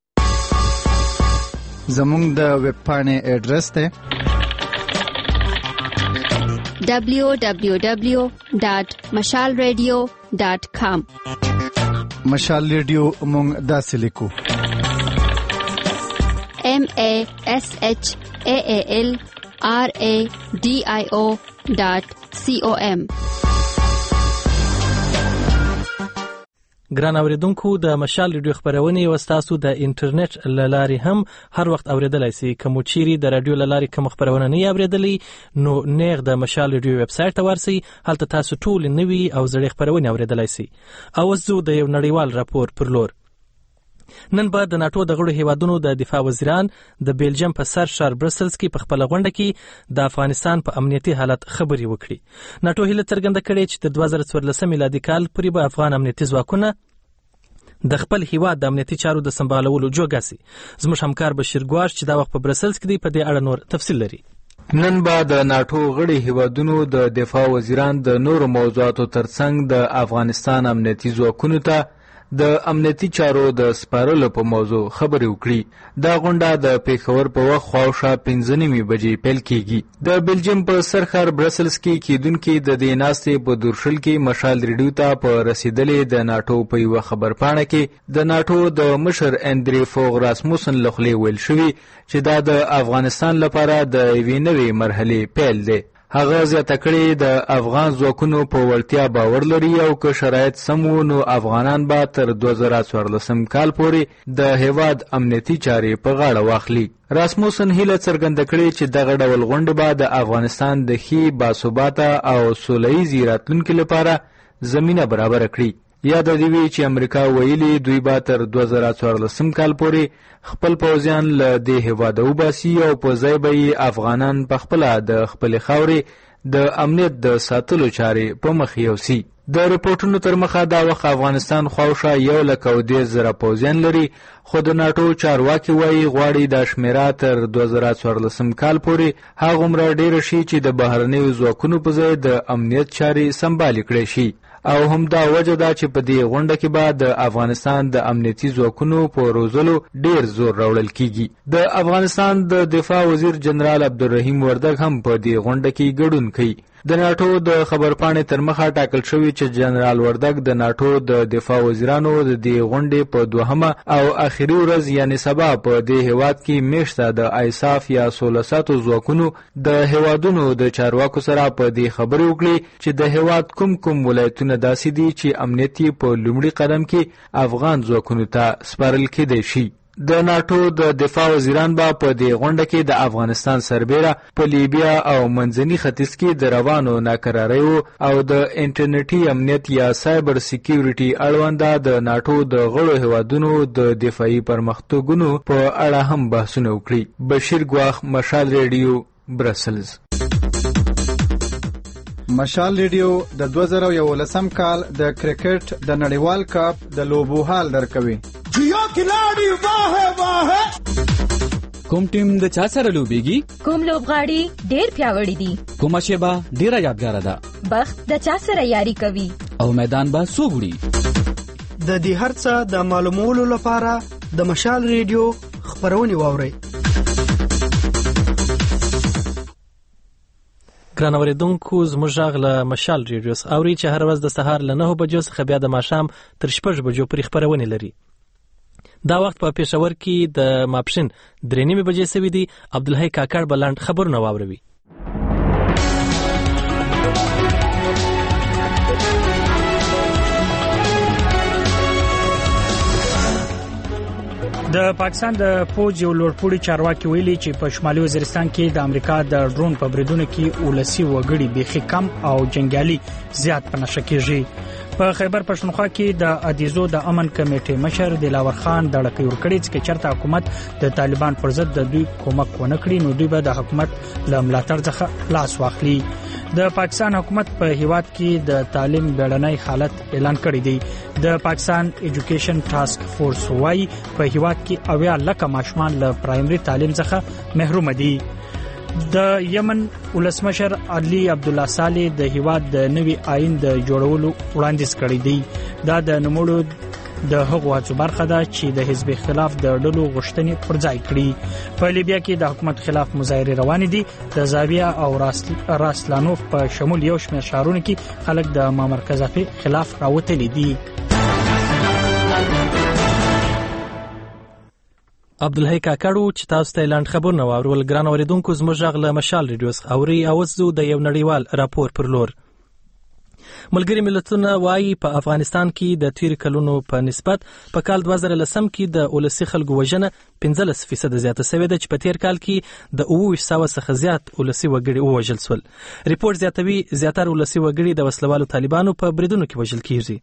B: زموږ د ویب پاڼې اډرس دی
P: دبلیو دبلیو دبلیو ډاټ مشال ریډیو ډاټ کام.
B: مشال ریډیو مونږ داسې لیکو
P: ایم ای ایس ایچ ای ای ایل آر ای ډي آی او ډاټ سی او ایم.
A: ګران اوریدونکو د مشال ریډیو خبرونه او تاسو د انټرنیټ لاري هم هر وخت اوریدلای شئ. کوم چيري د رادیو لاري کوم خبرونه نه اوریدلی نو نیغ د مشال ریډیو ویب سټ ته ورسئ، هلته تاسو ټول نوي او زړې خبرونه اوریدلای شئ. او زه د یو نړیوال راپور پر لور. نن بعد د ناتو د غړو هیوادونو د دفاع وزیران د بیلجیم په سر شهر برسلز کې په خپل غونډه کې د افغانستان په امنیتي حالت خبري وکړي. ناتو هیله څرګنده کړې چې د دوه زره څوارلسم میلادي کال پورې به افغان امنیتي ځواکونه د خپل هیواد د امنیتي چارو د سمبالولو جوګه سي. زموږ همکار بشیر ګواش چې دا وخت په برسلز کې دی په دې اړه نور تفصیل لري.
B: نن به د ناتو غړي هیوادونو د دفاع وزیران د نورو موضوعاتو ترڅنګ د افغانستان امنیتي ځواکونو ته د امنیتي چارو د سپارلو په موضوع خبرې وکړي. دا غونډه د پیښور په وخت خواوشا پنځه نیمې بجې پیل کیږي. د بیلجیم په سر ښار برسلز کې کیدونکي د دې ناستې په دورشل کې مشال ریډیو ته په رسیدلې د ناتو په یوه خبرپاڼه کې د ناتو د مشر اندری فوغ راسموسن له خولې ویل شوي چې دا د افغانستان لپاره د یوې نوې مرحلې پیل دی. هغه زیاته کړې د افغان ځواکونو په وړتیا باور لري او که شرایط سم وو نو افغانان به تر دوه زره څوارلسم کال پورې د هیواد امنیتي چارې په غاړه واخلي. راسموسن هیله څرګنده کړې چې دغه ډول غونډې به د افغانستان د ښې باثباته او سوله ییزې راتلونکي لپاره زمینه برابره کړي. یاد دی وی چې امریکا ویلي دوی به تر دوه زره څوارلسم کال پورې خپل پوځیان له دې هیواده وباسي او په ځای به یې افغانان په خپله د خپلې خاورې د امنیت د ساتلو چارې په مخ یوسي. د رپورټونو تر مخه دا وخت افغانستان خواوشا یو لک او دېرش زره پوځیان لري، خو د ناټو چارواکي وایي غواړي دا شمیره تر دوه زره څوارلسم کال پورې هغومره ډېره شي چې د بهرنیو ځواکونو په ځای د امنیت چارې سمبالې کړی شي. او هم دا وجه ده چې په دې غونډه کې به د افغانستان د امنیتي ځواکونو په روزلو ډیر زور راوړل کیږي. د افغانستان د دفاع وزیر جنرال عبدالرحیم وردګ هم په دې غونډه کې ګډون کوي. د ناټو د خبرپاڼې تر مخه ټاکل شوی چې جنرال وردګ د ناټو د دفاع وزیرانو د دې غونډې په دوهمه او اخري ورځ یعنی سبا په دې هیواد کې میشته د ایساف یا سوله ساتو ځواکونو د هیوادونو د چارواکو سره په دې خبرې وکړي چې د هیواد کوم کوم ولایتونه داسې دي چې امنیتي په لومړي قدم کې افغان ځواکونو ته سپارل کېدای شي. د ناټو د دفاع وزیران به په دې غونډه کې د افغانستان سربیره په لیبیا او منځني ختیځ کې د روانو ناکراریو او د انټرنیټي امنیت یا سایبر سکیورټي اړونده د ناټو د غړو هیوادونو د دفاعي پرمختګونو په اړه هم بحثونه وکړي. بشیر ګواخ، مشال ریډیو، برسلز. مشال ریډیو د دوه زره یولسم کال د کرکټ د نړیوال کپ د لوبو حال درکوي.
C: جیو کلاڑی واہ واہ.
L: کوم ټیم د چا سره لوبيږي؟
W: کوم لوبغاړي ډېر پیاوړي دي؟
L: کومه شیبه ډېره یادګار ده؟
D: بخت د چا سره یاري کوي
G: او میدان به څوک وړي.
W: د دې هر څه د معلومولو لپاره د مشال ریډیو خبرونه واورئ.
A: ګران اوریدونکو زموږ غږ له مشال ریډیو څخه اوري چې هر ورځ د سهار له نهو بجو څخه بیا د ماښام تر شپږ بجو پورې خبرونه لري. دا وخت په پېښور کې د ماپښین درې نیمې بجې سوي دي. عبدالحی کاکړ به لنډ خبرونه واوروي.
X: د پاکستان د فوج یو لوړپوړي چارواکي ویلي چې په شمالي وزیرستان کې د امریکا د ډرون په بریدونو کې ولسی وګړي بيخي کم او جنگیالي زیات په نشه کېږي. په خیبر پښتونخوا کې د ادیزو د امن کمیټې مشر دلاور خان د لکې ورکړې چې چرته حکومت د طالبان پر ضد د دوی کومک ونه کړي نو دوی به د حکومت له ملاتړ څخه لاس واخلي. د پاکستان حکومت په هیواد کې د تعلیم بیړنۍ حالت اعلان کړی دی. د پاکستان ایجوکیشن ټاسک فورس وايي په هیواد کې اویا لکه ماشومان له پرایمري تعلیم څخه محروم دي. د یمن ولسمشر علي عبد الله صالح د هیواد د نوي آئین د جوړولو وړاندیز کړی دی. دا د نوموړو د هغو هڅو برخه ده چې د حزب اختلاف د ډلو غوښتنې پر ځای کړي. په لیبیا کې د حکومت خلاف مظاهرې روانې دي. د زاویه او راسلانوف په شمول یو شمېر ښارونو کې خلک د معمر قذافي خلاف راوتلي دي. عبدالحی کاکړو چې تاسو ته لاند خبرونه واورول. ګران اوریدونکو زموږ غږ له مشال ریډیو څخه اوري او زو د یو نړیوال راپور پر لور. ملګری ملتونه وايي په افغانستان کې د تیر کلونو په نسبت په کال دوه زره لسم کې د ولسی خلکو وژنه پنځلس فیصد زیاته شوې ده چې په تیر کال کې د اووه سوه څخه زیات ولسی وګړي ووژل شول. ریپورت زیاتوي زیاتره ولسی وګړي د وسلوالو طالبانو په بریدونو کې وژل کیږي.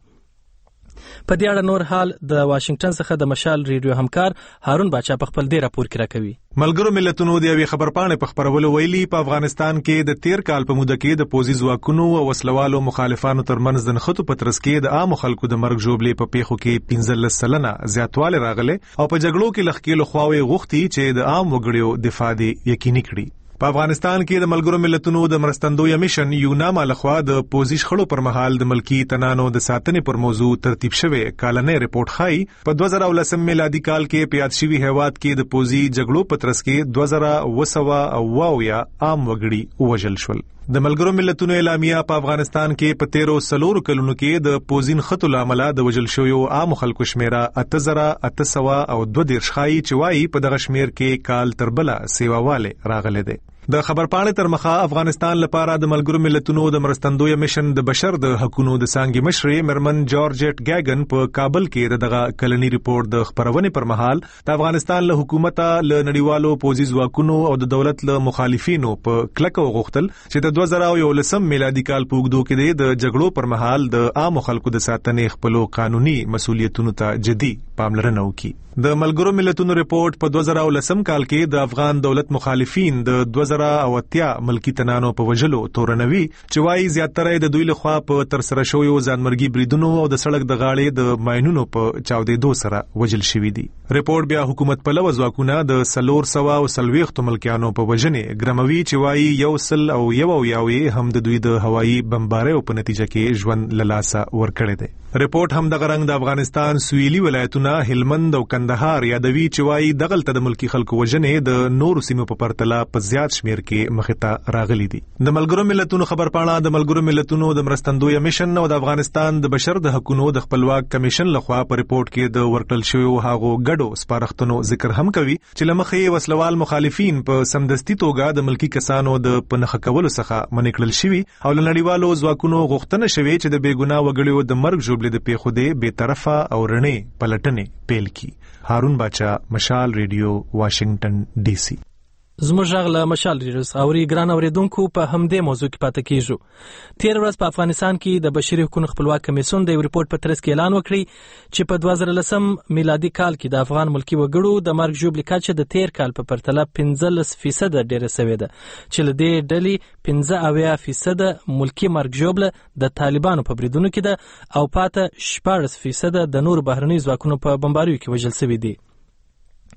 X: په دې اړه نور حال د واشنگټن څخه د مشال ریډیو همکار هارون باچا په خپل دې راپور کې راکوي.
Y: ملګرو ملتونو د یوې خبرپاڼې په خبرولو ویلي په افغانستان کې د تیر کال په موده کې د پوځي ځواکونو او وسلوالو مخالفانو ترمنځ د نښتو په ترڅ کې د عام خلکو د مرګ ژوبلې په پیښو کې پنځلس سلنه زیاتوالی راغلی او په جګړو کې لښکېلو خواوې غوښتي چې د عام وګړو دفاع دې یقیني کړي. په افغانستان کې د ملګرو ملتونو د مرستندوی میشن یوناما لخوا د پوزي شخړو پر مهال د ملکی تنانو د ساتنې پر موضوع ترتیب شوی کالنې ریپورت ښایي په دوه زره ولسم میلادي کال کې پیاد شوی هیواد کې د پوزي جګړو په ترڅ کې دوه زره وسوه او واویا عام وګړي وژل شول. د ملګرو ملتونو اعلامیه په افغانستان کې په تیرو سلور کلونو کې د پوزین خطو لامل د وژل شویو عام خلکو شمیره اته زره اته سوه او دوه دیرش ښایي چې وايي په دغه شمیر کې کال تر بله سیواواله راغلی دی. د خبرپاڼې تر مخه افغانستان لپاره د ملګرو ملتونو د مرستندوی میشن د بشر د حقوقو د څانګې مشر مرمن جورجټ ګاګن په کابل کې دغه کلنی ریپورت د خبرونې پر مهال د افغانستان له حکومت له نړیوالو پوځي ځواکونو او د دولت له مخالفینو په کلکه وغوښتل چې د دوه زره یولسم میلادي کال په اوږدو کې د جګړو پر مهال د عام خلکو د ساتنې خپل قانوني مسؤلیتونو ته جدي پاملرنه وکړي. د ملګرو ملتونو ریپورت په دوه زره ولسم کال کې د افغان دولت مخالفین د دوه زره اویا ملکی تنانو په وژلو تورنوي چې وايي زیاتره د دوی لخوا په تر سره شویو ځانمرګي بریدونو او د سړک د غاړې د ماينونو په چاودېدو سره وژل شوی دي. ریپورت بیا حکومت په لور ځواکونه د سلور سوا او سلويختو ملکیانو په وژنې ګرموي چې وايي یو سل او یو یاوي هم د دوی د هوایي بمباریو په نتیجه کې ژوند للاسه ورکړی دی. ریپورت هم د غرنګ د افغانستان سویلي ولایتونه هلمند او کندهار یادوي چې وايي دغلته د ملکی خلکو وژنې د نورو سیمو په پرتله په زیات شمیر کې مخته راغلي دي. د ملګرو ملتونو خبرپاڼه د ملګرو ملتونو د مرستندوی میشن او د افغانستان د بشر د حقوقو د خپلواک کمیشن لخوا په ریپورت کې د ورکړل شویو هغو ګډو سپارښتنو ذکر هم کوي چې لمخې وسلوال مخالفین په سمدستي توګه د ملکی کسانو د پنځه کولو څخه منع کړل شوی او لنړیوالو ځواکونو غوښتنه شوی چې د بیګناه وګړو د مرګ ژوبلې د پیښو د بے طرفه او رڼې پلټنې پیل کی. هارون باچا، مشال ریډیو، واشنگټن ډي سي.
A: زموږ غږ له مشال ریډیو اوري. ګران اوریدونکو په همدې موضوع کې پاتې کیږو. تیر ورځ په افغانستان کې د بشري حقوقو خپلواک کمیسیون د ریپورت په ترڅ کې اعلان وکړي چې په دوه زره لسم میلادي کال کې د افغان ملکی وګړو د مرګ ژوبلې کچه د تیر کال په پرتله پنځلس فیصد ډیره شوې ده چې له دې ډلې پنځه اویا فیصد ملکی مرګ ژوبله د طالبانو په بریدونو کې ده او پاته شپږ فیصد د نور بهرني ځواکونو په بمباریو کې وژل شوي دي.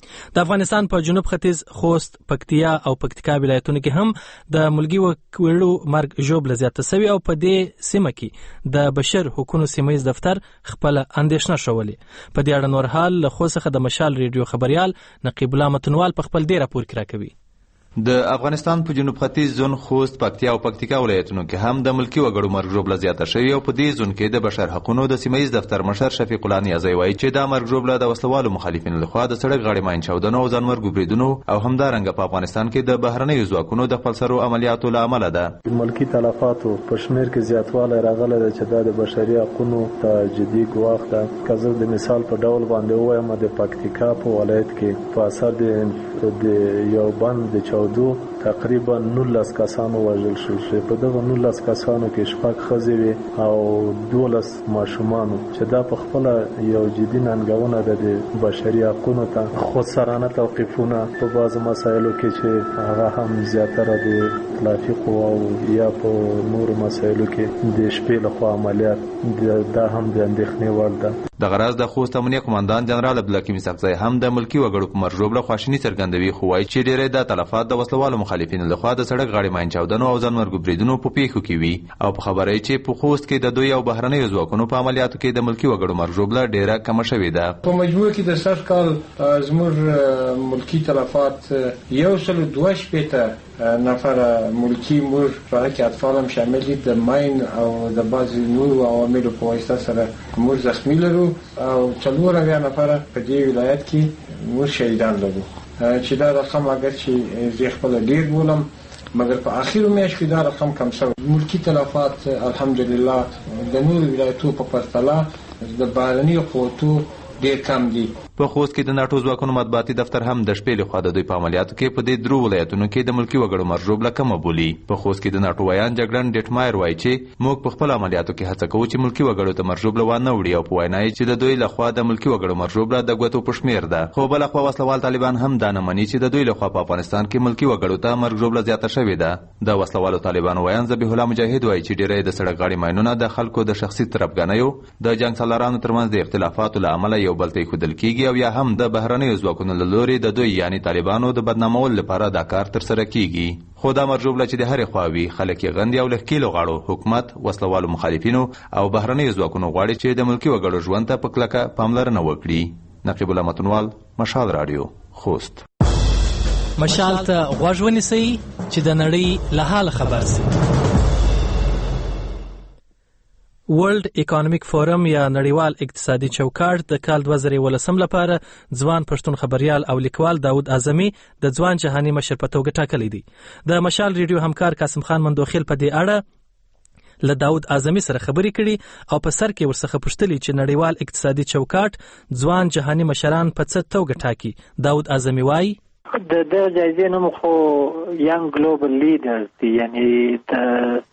A: د افغانستان په جنوب ختیځ خوست، پکتیا او پکتیکا ولایتونو کې هم د ملګي وګړو مرګ ژوبله زیاته شوې او په دې سیمه کې د بشر حقوقو سیمایي دفتر خپل اندېښنه شولې. په دې اړه نور حال له خوست څخه د مشال ریډیو خبريال نقیب الله متنوال په خپل دې راپور کې راکوي.
I: د افغانستان په جنوب ختیځ زون خوست، پکتیا او پکتیکا ولایتونو کې هم د ملکی وګړو مرګ ژوبله زیاته شوې او په دې زون کې د بشر حقوقو د سیمایي دفتر مشر شفیق الله نیازی وایي چې دا مرګ ژوبله د وسلوالو مخالفینو لخوا د سړک غاړې ماین چاودنو او ځانمرګو بریدونو او همدارنګه په افغانستان کې د بهرنیو ځواکونو د خپلسرو عملیاتو له امله ده.
J: ملکی تلفاتو په شمیر کې زیاتوالی راغلی دی چې دا د بشري حقوقو ته جدي ګواښ ده. که زه د مثال په ډول باندې ووایم، د پکتیکا په ولایت کې په اثر د یو بند د چاودو تقریبا نولس کسانو وژل شول چې په دغه نولس کسانو کې شپږ ښځې وې او دولس ماشومان چې دا په خپله یو جدي ننګونه ده د بشري حقونو ته. خودسرانه توقیفونه په بعضو مسایلو کې چې هغه هم زیاتره د اطلافي قواو یا په نورو مسایلو کې د شپې لخوا عملیات دا هم د اندېښنې وړ ده.
I: دغه راز د خوست امنیه قماندان جنرال عبدالحکیم سقزی هم د ملکی وګړو په مرګ ژوبله خواشیني څرګندوي، خو وایي چې ډېری د تلفات د وسلوالو مخالفینو لخوا د سړک غاړې ماین چاودنو او ځانمرګو بریدونو په پیښو کې وي او په خبره یې چې په خوست کې د دوی او بهرنیو ځواکونو په عملیاتو کې د ملکی وګړو مرګ ژوبله ډېره کمه شوې ده.
K: په مجموع کې د سږ کال زموږ ملکی تلفات یو سل دوه شپېته نفر ملکی موږ په هغه کې اطفال هم شامل دي. د ماین او د بعضې نورو عواملو په واسطه سره موږ زخمي لرو او څلور اویا نفره په دې ولایت کې موږ شهیدان لرو چې دا رقم اگر چې زه خپله ډېر بولم مګر په اخرو میاشتو کې دا رقم کم شوی. ملکی تلفات الحمدلله د نورو ولایتو په پرتله د بهرنیو قوتو ډېر کم دي.
I: په خوست کې د ناټو ځواکونو مطبوعاتي دفتر هم د شپې لخوا د دوی په عملیاتو کې په دې درو ولایتونو کې د ملکی وګړو مرګ ژوبله کمه بولي. په خوست کې د ناټو ویان جګړن ډیټمایر وایي چې موږ په خپل عملیاتو کې هڅه کوو چې ملکی وګړو ته مرګ ژوبله وانه وړي او په وینا یې چې د دوی لخوا د ملکی وګړو مرګ ژوبله د ګوتو په شمیر ده. خو بل خوا وسلوال طالبان هم دا نه مني چې د دوی لخوا په افغانستان کې ملکی وګړو ته مرګ ژوبله زیاته شوې ده. د وسلوالو طالبانو ویان ذبیح الله مجاهد وایي چې ډېری د سړک غاړې ماینونه د خلکو د شخصي ترفګنیو د جنګ سالارانو ترمنځ د اختلافاتو له امله یو بل ته ایښودل کېږي او یا هم د بهرنیو ځواکونو له لورې د دوی یعنی طالبانو د بدنامولو لپاره دا کار ترسره کیږي. خو دا مرګ ژوبله چې د هرې خوا وي خلک یې غندي او له ښکېلو غاړو حکومت، وسلوالو مخالفینو او بهرنیو ځواکونو غواړي چې د ملکي وګړو ژوند ته په کلکه پاملرنه وکړي. نقیب الله متنوال، مشال رادیو، خوست.
A: مشال ته غوږ ونیسئ چې د نړۍ له حاله خبر سئ. ورلد اکانومیک فورم یا نړیوال اقتصادي چوکاټ د کال دوه زره ولسم لپاره ځوان پښتون خبريال او لیکوال داود اعظمي د ځوان جهاني مشر په توګه ټاکلی دی. د مشال ریډیو همکار قاسم خان مندوخیل په دې اړه له داود اعظمي سره خبرې کړي او په سر کې ورڅخه پوښتلي چې نړیوال اقتصادي چوکاټ ځوان جهاني مشران په څه توګه ټاکي. داود اعظمي وایي
N: د د جایزې نوم خو یانګ ګلوبل لیډرز دی، یعنی د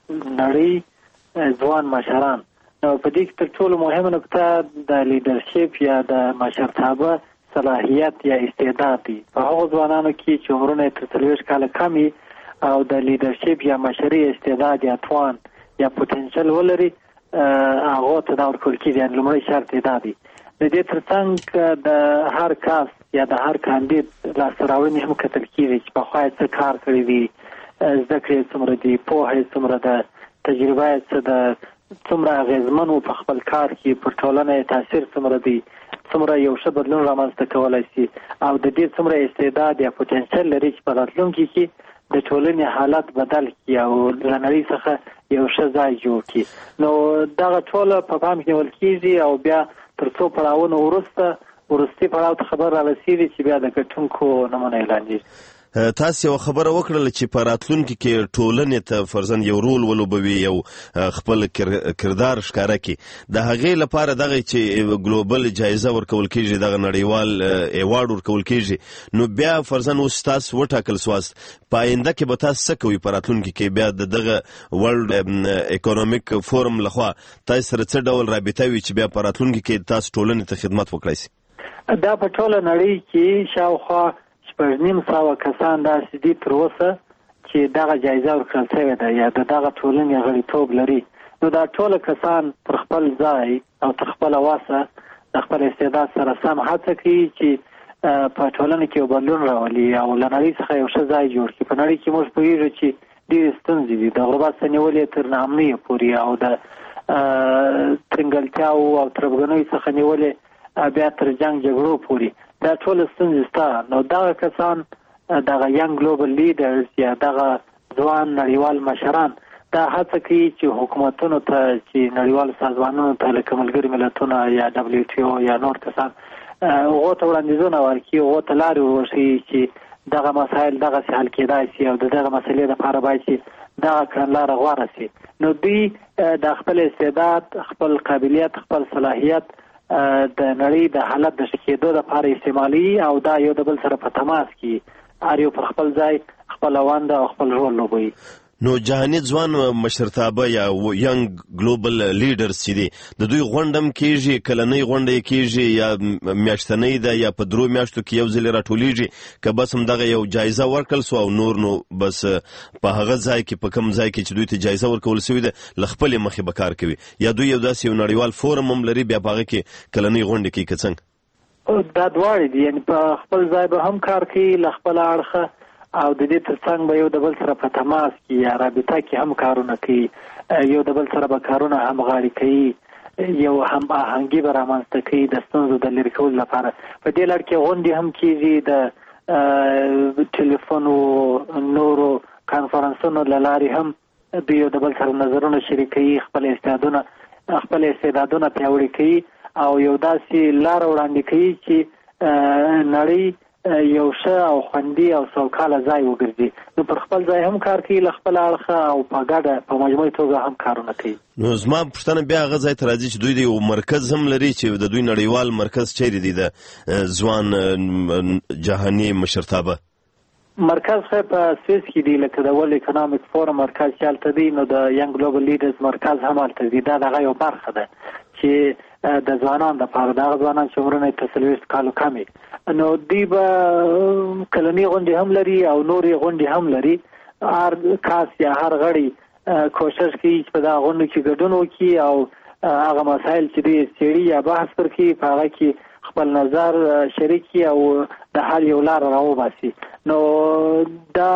N: نړۍ ځوان مشران. نو په دې کې تر ټولو مهمه نقطه د لیډرشپ یا د مشرتابه صلاحیت یا استعداد دی. په هغو ځوانانو کې چې عمرونه یې تر څلوېښت کاله کم وي او د لیډرشپ یا مشري استعداد یا توان یا پوتنشل ولري هغو ته دا ورکول کېږي. یعنې لومړی شرط یې دا دی. د دې تر څنګ د هر کس یا د هر کاندید لاسته راوړنې هم کتل کېږي چې پخوا یې څه کار کړی دی، زده کړې یې څومره دي، پوهه یې څومره ده، تجربه یې څه ده، څومره اغېزمن و په خپل کار کې، پر ټولنه یې تاثیر څومره دی، څومره یو ښه بدلون رامنځته کولی شي او د دې څومره استعداد یا پوتنشل لري چې په راتلونکي کې د ټولنې حالت بدل کړي او له نړۍ څخه یو ښه ځای جوړ کړي. نو دغه ټوله په پام کې نیول کېږي او بیا تر څو پړاوونو وروسته وروستي پړاو ته خبر رارسېږي چې بیا د ګټونکو نومونه اعلانېږي.
O: تاسو یو خبره وکړله چې په راتلونکي کې ټولنې ته فرضاً یو رول ولوبوي، یو خپل کردار ښکاره کړي. د هغې لپاره دغه چې ګلوبل جایزه ورکول کېږي، دغه نړیوال ایوارډ ورکول کېږي، نو بیا فرضاً اوس تاسو وټاکل سواست، په آینده کې به تاسو څه کوئ؟ په راتلونکي کې بیا د دغه ورلډ اکانومیک فورم لخوا تاسو سره څه ډول رابطه وي چې بیا په راتلونکي کې تاسو ټولنې ته خدمت وکړئ شئ؟
N: دا په ټوله نړۍ کې شاوخوا شپږ نیم سوه کسان داسې دي تر اوسه چې دغه جایزه ورکړل شوې ده یا د دغه ټولنې غړیتوب لري. نو دا ټوله کسان پر خپل ځای او تر خپله وسه د خپل استعداد سره سم هڅه کوي چې په ټولنه کې یو بدلون راولي او له نړۍ څخه یو ښه ځای جوړ کړي. په نړۍ کې موږ پوهېږو چې ډېرې ستونزې دي، د غربت څخه نیولې تر ناامنۍ پورې او د ترنګلتیاو او تربګنیو څخه نیولې بیا تر جنګ جګړو پورې دا ټول ستونزې شته. نو دغه کسان دغه ینګ ګلوبل لیډرز یا دغه ځوان نړیوال مشران دا هڅه کوي چې حکومتونو ته چې نړیوالو سازمانونو ته لکه ملګري ملتونه یا دبلیو ټي او یا نور کسان هغو ته وړاندیزونه ورکړي، هغو ته لارې وښیي چې دغه مسایل دغسې حل کېدای شي او د دغه مسئلې لپاره باید چې دغه کړنلاره غوره شي. نو دوی د خپل استعداد، خپل قابلیت، خپل صلاحیت د نړۍ د حالت د ښه کېدو لپاره استعمالوي او دا یو د بل سره په تماس کې هر یو پر خپل ځای خپله ونډه او خپل رول لوبوي.
O: نو جهاني ځوان مشرتابه یا ینګ ګلوبل لیډرز چې دي د دوی غونډه هم کېږي، کلنۍ غونډه یې کېږي یا میاشتنۍ ده یا په درو میاشتو کې یو ځل راټولیږي، که بس همدغه یو جایزه ورکړل سو او نور نو بس په هغه ځای کې په کوم ځای کې چې دوی ته جایزه ورکول سوې ده له خپلې مخې به کار کوي، یا دوی یو داسې یو نړیوال فورم هم لري بیا په هغه کې کلنۍ غونډې کوي که څنګه؟
N: دا دواړې دي، یعنې په خپل ځای به هم کار کوي له خپله اړخه او د دې ترڅنګ به یو د بل سره په تماس کې یا رابطه کې هم کارونه کوي، یو د بل سره به کارونه همغاړي کوي، یو هم آهنګي به رامنځته کوي د ستونزو د لرې کولو لپاره. په دې لړ کې غونډې هم کېږي، د ټلیفون او نورو کانفرنسونو له لارې هم دوی یو د بل سره نظرونه شریکوي، خپل استعدادونه خپل استعدادونه پیاوړي کوي او یو داسې لاره وړاندې کوي چې نړۍ یو ښه او خوندي او سوکاله ځای وګرځي. نو پر خپل ځای هم کار کوي له خپل اړخه او په ګډه په مجموعي توګه هم کارونه کوي.
O: نو زما پوښتنه بیا هغه ځای ته راځي چې دوی د یو مرکز هم لري چې د دوی نړیوال مرکز چیرې دی د ځوان جهاني مشرتابه؟
N: مرکز خو په سویس کې دی، لکه د ورلد اکونومیک فورم مرکز چې هلته دی، نو د ینګ ګلوبل لیډرز مرکز هم هلته دی. دا د هغه یو برخه ده چې د ځوانانو دپاره د هغه ځوانان چې عمرونه یې تر څلوېښت کالو کم وي، نو دوی به کلنۍ غونډې هم لري او نورې غونډې هم لري. هر کس یا هر غړی کوشش کوي چې په دغه غونډو کې ګډون وکړي او هغه مسایل چې دوی څېړي یا بحث پر کړي په هغه کې خپل نظر شریک کړي او د حل یو لاره راوباسي. نو دا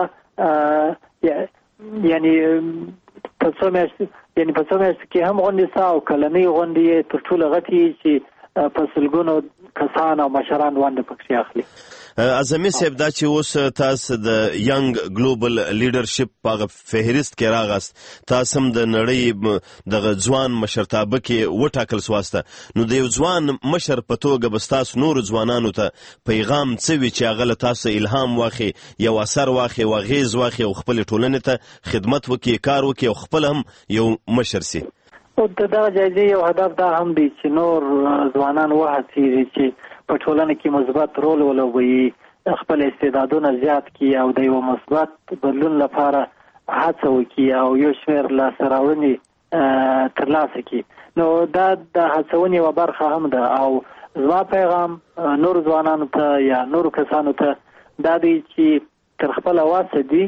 N: یعنی په څو میاشتو یعنی په څو میاشتو کې هم غونډې شته او کلنۍ غونډې یې تر ټولو غټې چې په سلګونو کسان او مشران ونډه پکې اخلي.
O: اعظمي صاحب، دا چې اوس تاسو د ینګ ګلوبل لیډرشپ په فهرست کې راغاست، تاسو هم د نړۍ د ځوان مشرتابه کې وټاکل سواسته، نو د یو ځوان مشر په توګه به ستاسو نورو ځوانانو ته پیغام څه وي چې هغه له تاسو الهام واخلي، یو اثر واخلي او اغېز واخلي او خپلې ټولنې ته خدمت وکړي، کار وکړي او خپل هم یو مشر سي؟
N: د دغه جایزې یو هدف دا هم دی چې نور ځوانان وهڅېږي چې په ټولنه کې مثبت رول ولوبوي، خپل استعدادونه زیات کړي او د یو مثبت بدلون لپاره هڅه وکړي او یو شمېر لاسته راوړنې ترلاسه کړي. نو دا د هڅونې یوه برخه هم ده او زما پیغام نورو ځوانانو ته یا نورو کسانو ته دا دی چې تر خپله وسه دي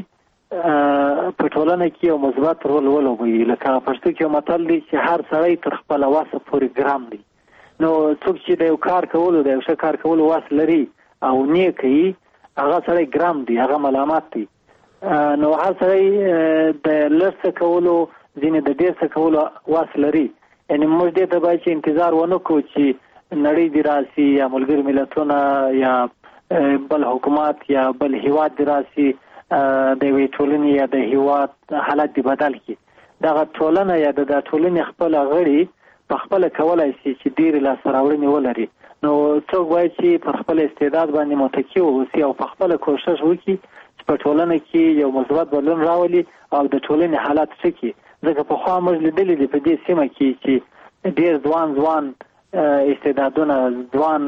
N: په ټولنه کې یو مثبت رول ولوبوي. لکه پښتو کې یو متل دی چې هر سړی تر خپله وسه پورې ګرام دی. نو څوک چې د یو کار کولو د یو ښه کار کولو وس لري او نیک وي، هغه سړی ګرام دی، هغه ملامت دی. نو هر سړی د لږ څه کولو ځینې د ډېر څه کولو وس لري. یعنې موږ دې ته باید چې انتظار ونه کړو چې نړۍ دې راسي یا ملګري ملتونه یا بل حکومت یا بل هیواد دې راسي د یوې ټولنې یا د هیواد حالت دې بدل کړي. دغه ټولنه یا د ټولنې خپله غړي په خپله کولی شي چې ډېرې لاسته راوړنې ولري. نو څوک باید چې پر خپل استعداد باندې متکي واوسي او په خپله کوشش وکړي چې په ټولنه کې یو مثبت بدلون راولي او د ټولنې حالات ښه کړي. ځکه پخوا موږ لیدلي دي په دې سیمه کې چې ډېر ځوان ځوان استعدادونه ځوان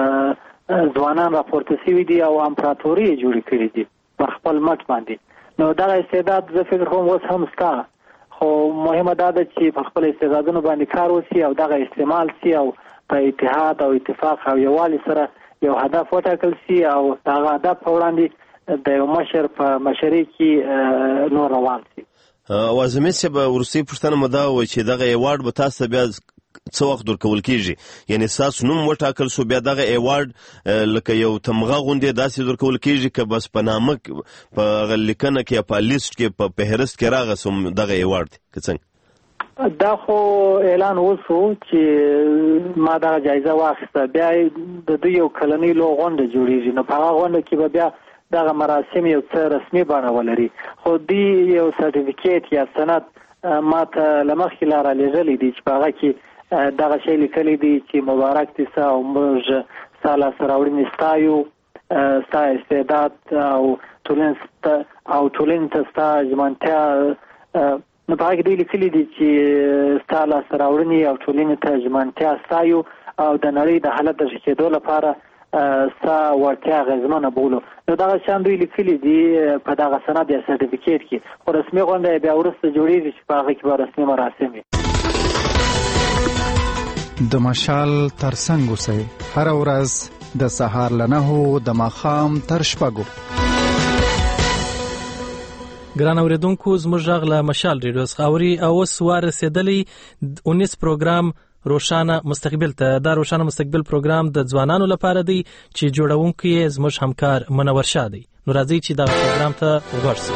N: ځوانان راپورته شوي دي او امپراتوري یې جوړې کړي دي پر خپل مټ باندې. نو دغه استعداد زه فکر کوم اوس هم شته، خو مهمه دا ده چې په خپل استعدادونو باندې کار وشي او دغه استعمال شي او په اتحاد او اتفاق او یووالي سره یو هدف وټاکل شي او هغه هدف په وړاندې د یو مشر په مشرۍ کې نور روان شي.
O: او اعظمي صاحب، وروستۍ پوښتنه مو دا وه چې دغه ایوارډ به تاسو بیا څه وخت ورکول کیږي؟ یعنی ستاسو نوم وټاکل سو بیا دغه ایوارډ لکه یو تمغه غوندې داسې ورکول کیږي که بس په نامه په هغه لیکنه کې یا په لیست کې په فهرست کې راغسم دغه ایوارډ که څنګه؟
N: دا خو اعلان وسو چې ما دا جایزه واخیسته، بیا د دوی یو کلنۍ لو غونډه جوړیږي، نو په هغه غونډه کې به بیا دغه مراسم یو څه رسمي بڼه ولري، خو دوی یو سرټیفیکیټ یا سند ما ته له مخکې لا رالیږلی دی چې په هغه کې دغه شی لیکلی دی چې مبارک دې سه او موږ ستا لاسته راوړنې ستایو، ستا استعداد او ټولنې او ټولنې ته ستا ژمنتیا، نو په هغه کې دوی لیکلي دي چې ستا لاسته راوړنې او ټولنې ته ژمنتیا ستایو او د نړۍ د حالت د ښه کېدو لپاره ستا وړتیا اغېزمنه بولو. نو دغه شیان دوی لیکلي دي په دغه سند یا سرټیفیکیټ کې، خو رسمي غونډه بیا وروسته جوړېږي چې په هغه کې به رسمي مراسم وي.
E: د مشال ترڅنګ اوسئ، هره ورځ د سهار له نهو د ماښام تر شپږو.
A: ګران اوریدونکو، زموږ غږ له مشال ریډیو څخه اوري او اوس ورسېدلی اونیس پروګرام روشانه مستقبل ته. دا روشانه مستقبل پروګرام د ځوانانو لپاره دی چې جوړونکی یې زموږ همکار منور شاه دی. نو راځئ چې دا پروګرام ته وګورئ.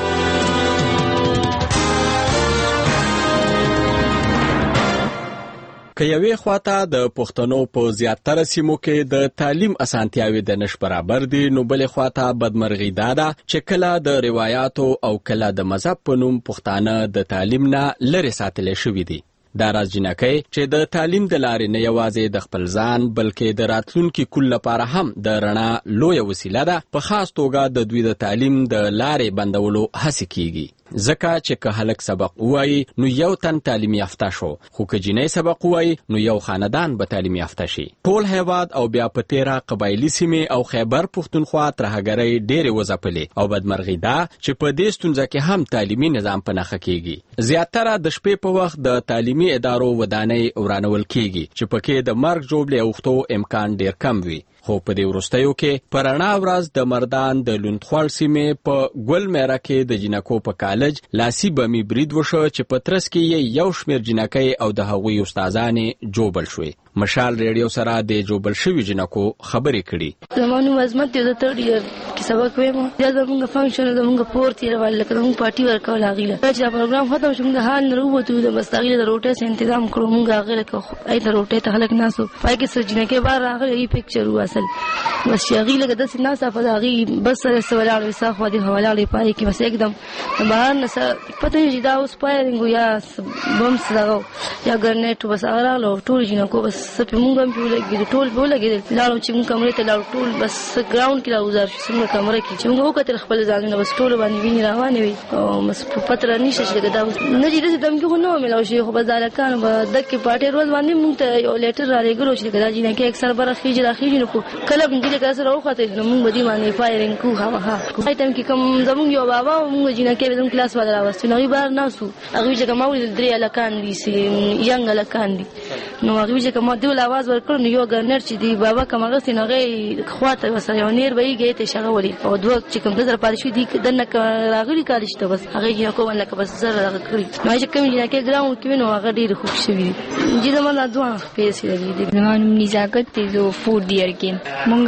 F: که یوې خواته د پښتنو په زیاتره سیمو کې د تعلیم اسانتیاوې د نش برابر دي، نو بلې خواته بدمرغي دا ده چې کله د روایاتو او کله د مذهب په نوم پښتانه د تعلیم نه لرې ساتل شوي دي. دا راز جنکۍ چې د تعلیم د لارې نه یوازې د خپل ځان بلکې د راتلونکي کل لپاره هم د رڼا لویه وسیله ده، په خاص توګه د دوی د تعلیم د لارې بندولو هڅې کیږي. ځکه چې که هلک سبق ووایي نو یو تن تعلیم یافته شو، خو که جنۍ سبق ووایي نو یو خاندان به تعلیم یافته شي. ټول هیواد او بیا په تیره قبایلي سیمې او خیبر پښتونخوا ترهګرۍ ډېرې وځپلې او بدمرغي دا چې په دې ستونزه کې هم تعلیمي نظام په نښه کیږي. زیاتره د شپې په وخت د تعلیمي ادارو ودانۍ ورانول کیږي چې پکې د مرګ ژوبلې اوښتو امکان ډېر کم وي. خو په دې وروستیو کې په رڼا ورځ د مردان د لوندخوړ سیمې په ګل میره کې د جنکو په کالج لاسي بمي برید وشو چې په ترڅ کې یې یو شمېر جنکۍ او د هغوی استادانې جوبل شوې. مشال ریډیو سره د جوبل شوي جنکو خبرې کړي.
H: زما نوم عظمت دی، زه ترډ ایئر کې سبق وایم. دا زموږ فنکشن زموږ پور تېرول لکه زموږ پارټي ورکول هغې له چې دا پروګرام ختم شو موږ حال نه راووتو، د بس هغې له د روټۍ څه انتظام کړو، موږ هغې لکه هغې ته روټۍ ته خلک ناست وو، پای کې څه جنکۍ بهر راغلې هغې پکچر واصل بس چې هغې لکه داسې ناسته په هغې بس سره څه ولاړ وې ساخوا دېخوا ولاړې پای کې بس یکدم بهر نه څه پته نه چې دا اوس فایرنګ یا بم څه دغه یا ګرنیټ بس هغه راغله ټول جنکو بس څه پې موږ هم پې ولګېدو، ټول پې ولګېدل. لاړو چې موږ کمرې ته لاړو ټول بس ګراونډ کې راوزار شو څومره کمره کې چې موږ وکتل خپل ځانونه بس ټولو باندې وینې روانې وې او بس پته رانیشه چې لکه دا نه چې داسې دمکې خو نه وه میلاو شوي، خو بس دا هلکانو به دکې پاټې روز باندې موږ ته یو لیټر رالیږلو چې لکه دا جنکۍ اکثر به راخېږي راخېږي نو خو کله به نجلۍ که داسې راوختې نو موږ به دې باندې فایرنګ کوو خامخا. هغې ټایم کې کوم زموږ یو بابا و موږ جنکۍ به زموږ کلاس والا راوستو نو هغوی بهر ناست وو، هغوی چې که ما ولیدل درې هلکان دي ینګ هلکان دي نو هغوی چې که ما دې ول اواز ورکړ نو یو ګرنیټ چې دی بابا کوم هغسې نو هغې خواته ورسره یو نیر به یې ګیې ته شغولې او دوه چې کوم دوه زره پاتې شوي دي دننه راغلي کالج ته بس هغې جنکو باندې لکه بس زر دغه کړي نو هغې چې کومې جنکۍ ګراونډ کې وي نو هغه ډېرې خوښ شوي دي. جی زما دا دوه پیسې لري دي.
M: زما نوم نزاکت دی، زه فورد ایئر کې مونږ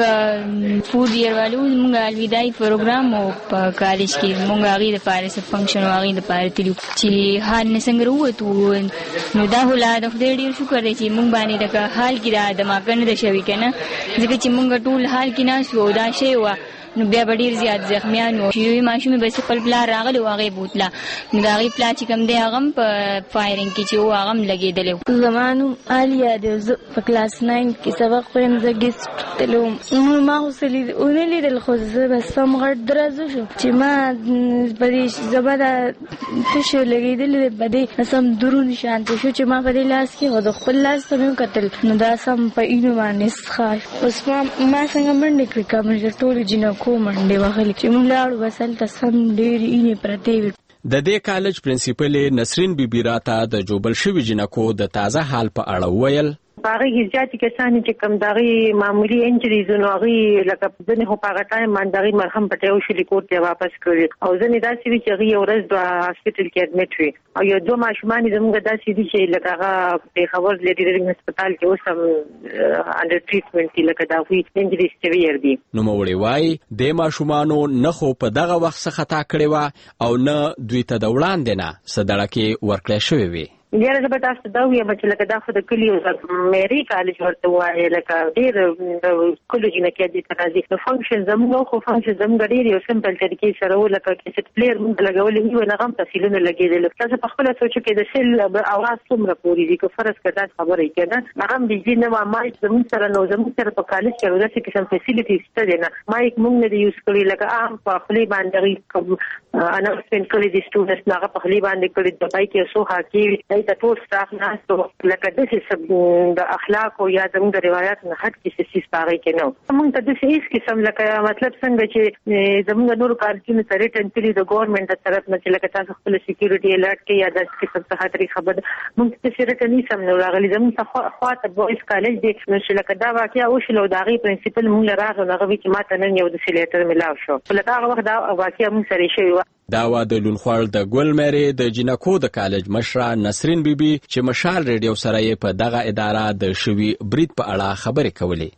M: فورد ایئر والو مونږ الوداعي پروګرام او په کالج کې مونږ هغې دپاره څه فنکشن او هغې دپاره تللو چې حال نه څنګه راووتو نو دا خو لا د خدای ډېر شکر دی چې مونږ باندې لکه حال کې دا دماکه نه ده شوې که نه، ځکه چې مونږ ټول حال کې ناست وو او دا شی وه نو بیا به ډېر زیات زخمیان وو. یوې ماشومې به خپل پلار راغلی و هغې بوتله نو د هغې پلار چې کوم دی هغه هم په فایرنګ کې چې و هغه هم لګېدلی و.
H: زما نوم عالیه دی، زه په کلاس ناین کې سبق وایم، زه ګیسټ تللی وم. ما خو څه ونه لیدل خو زه بس سم غټ درازه شو چې ما په دې زما دا تشه لګېدلې دی په دې سم درون شانته شو چې ما په دې لاس کې و د خپل لاس ته مې وکتل نو دا سم په اینو باندې څښا اوس ما ما څنګه منډې کړې کمرې ټولې جنکو کو منډې وهلې چې موږ لاړو بس هلته سم ډېرې اینې پرتې وې.
F: د دې کالج پرنسپل نسرین بیبي راته د جوبل شوي جنکو د تازه حال په اړه وویل.
Q: باغي زیاتې کسان چې کم دغه معمولی انجریز نو هغه لکه ځنه هو په غټای ماندغي مرهم پټیو شلې کوټ ته واپس کړی او ځنه داسې وی چې هغه ورځ د هاسپټل کې اډمیټ وي او یو دوه ماشومان زموږ داسې دي چې لکه هغه په خبر لیډي ریډینګ هسپتال کې اوس هم انډر ټریټمنټ کې لکه دا وی انجریز سیویر دي.
F: نو موري وای د ماشومانو نه خو په دغه وخت څخه خطا کړی و او نه دوی ته د وړاندې نه صدړه کې ورکړی شوی وي.
Q: یاره زه به تاسو دا وایم چې لکه دا خو د کلي مېري کالج ورته وایي لکه ډېر د کلجونه کې دي ترازي نو فنکشن زموږ خو فنکشن زموږ ډېر یو سمپل طریقې سره و لکه کیسټ پلیئر موږ لګولې وي نه غم تفصیلونه لګېدل تاسو په خپل سوچ کې د سیل اواز څومره پوری دي که فرض کړه خبرې کنه هغه بيجي نه ما مایک زموږ سره نو زموږ سره په کالج کې ورته کې سم فیسیلیټیز شته نه مایک موږ نه یوز کړی لکه عام په خپل باندې کوم اناونسمنت کړی دي سټوډنټس هغه په خپل باندې کړی د پای کې سو هاکي د ټول سټاف ناسو لکه د څه د اخلاق او یا زموږ د روایت نه هټ کې څه سپاري کې نو موږ ته د هیڅ قسم لکه مطلب څنګه چې زموږ نور کارکونو سره ټنټلی د ګورنمنت طرف نه چې لکه تاسو خپل سکیورټي الرټ کې یا د قسم څه خاطري خبر موږ ته سره کني سم نو راغلي زموږ څخه خواته بویس کالج دی نو چې لکه دا واقعیا او شلو داغي پرنسپل موږ راغلو هغه چې ماته نن یو د سیلیټر ملاو شو لکه هغه وخت دا واقعیا موږ سره شوی
F: دا وا د لونخوال د ګل مېری د جنکو د کالج مشره نسرین بیبي چې مشال ریډیو سره یې په دغه اداره د شوی برید په اړه خبرې کولې.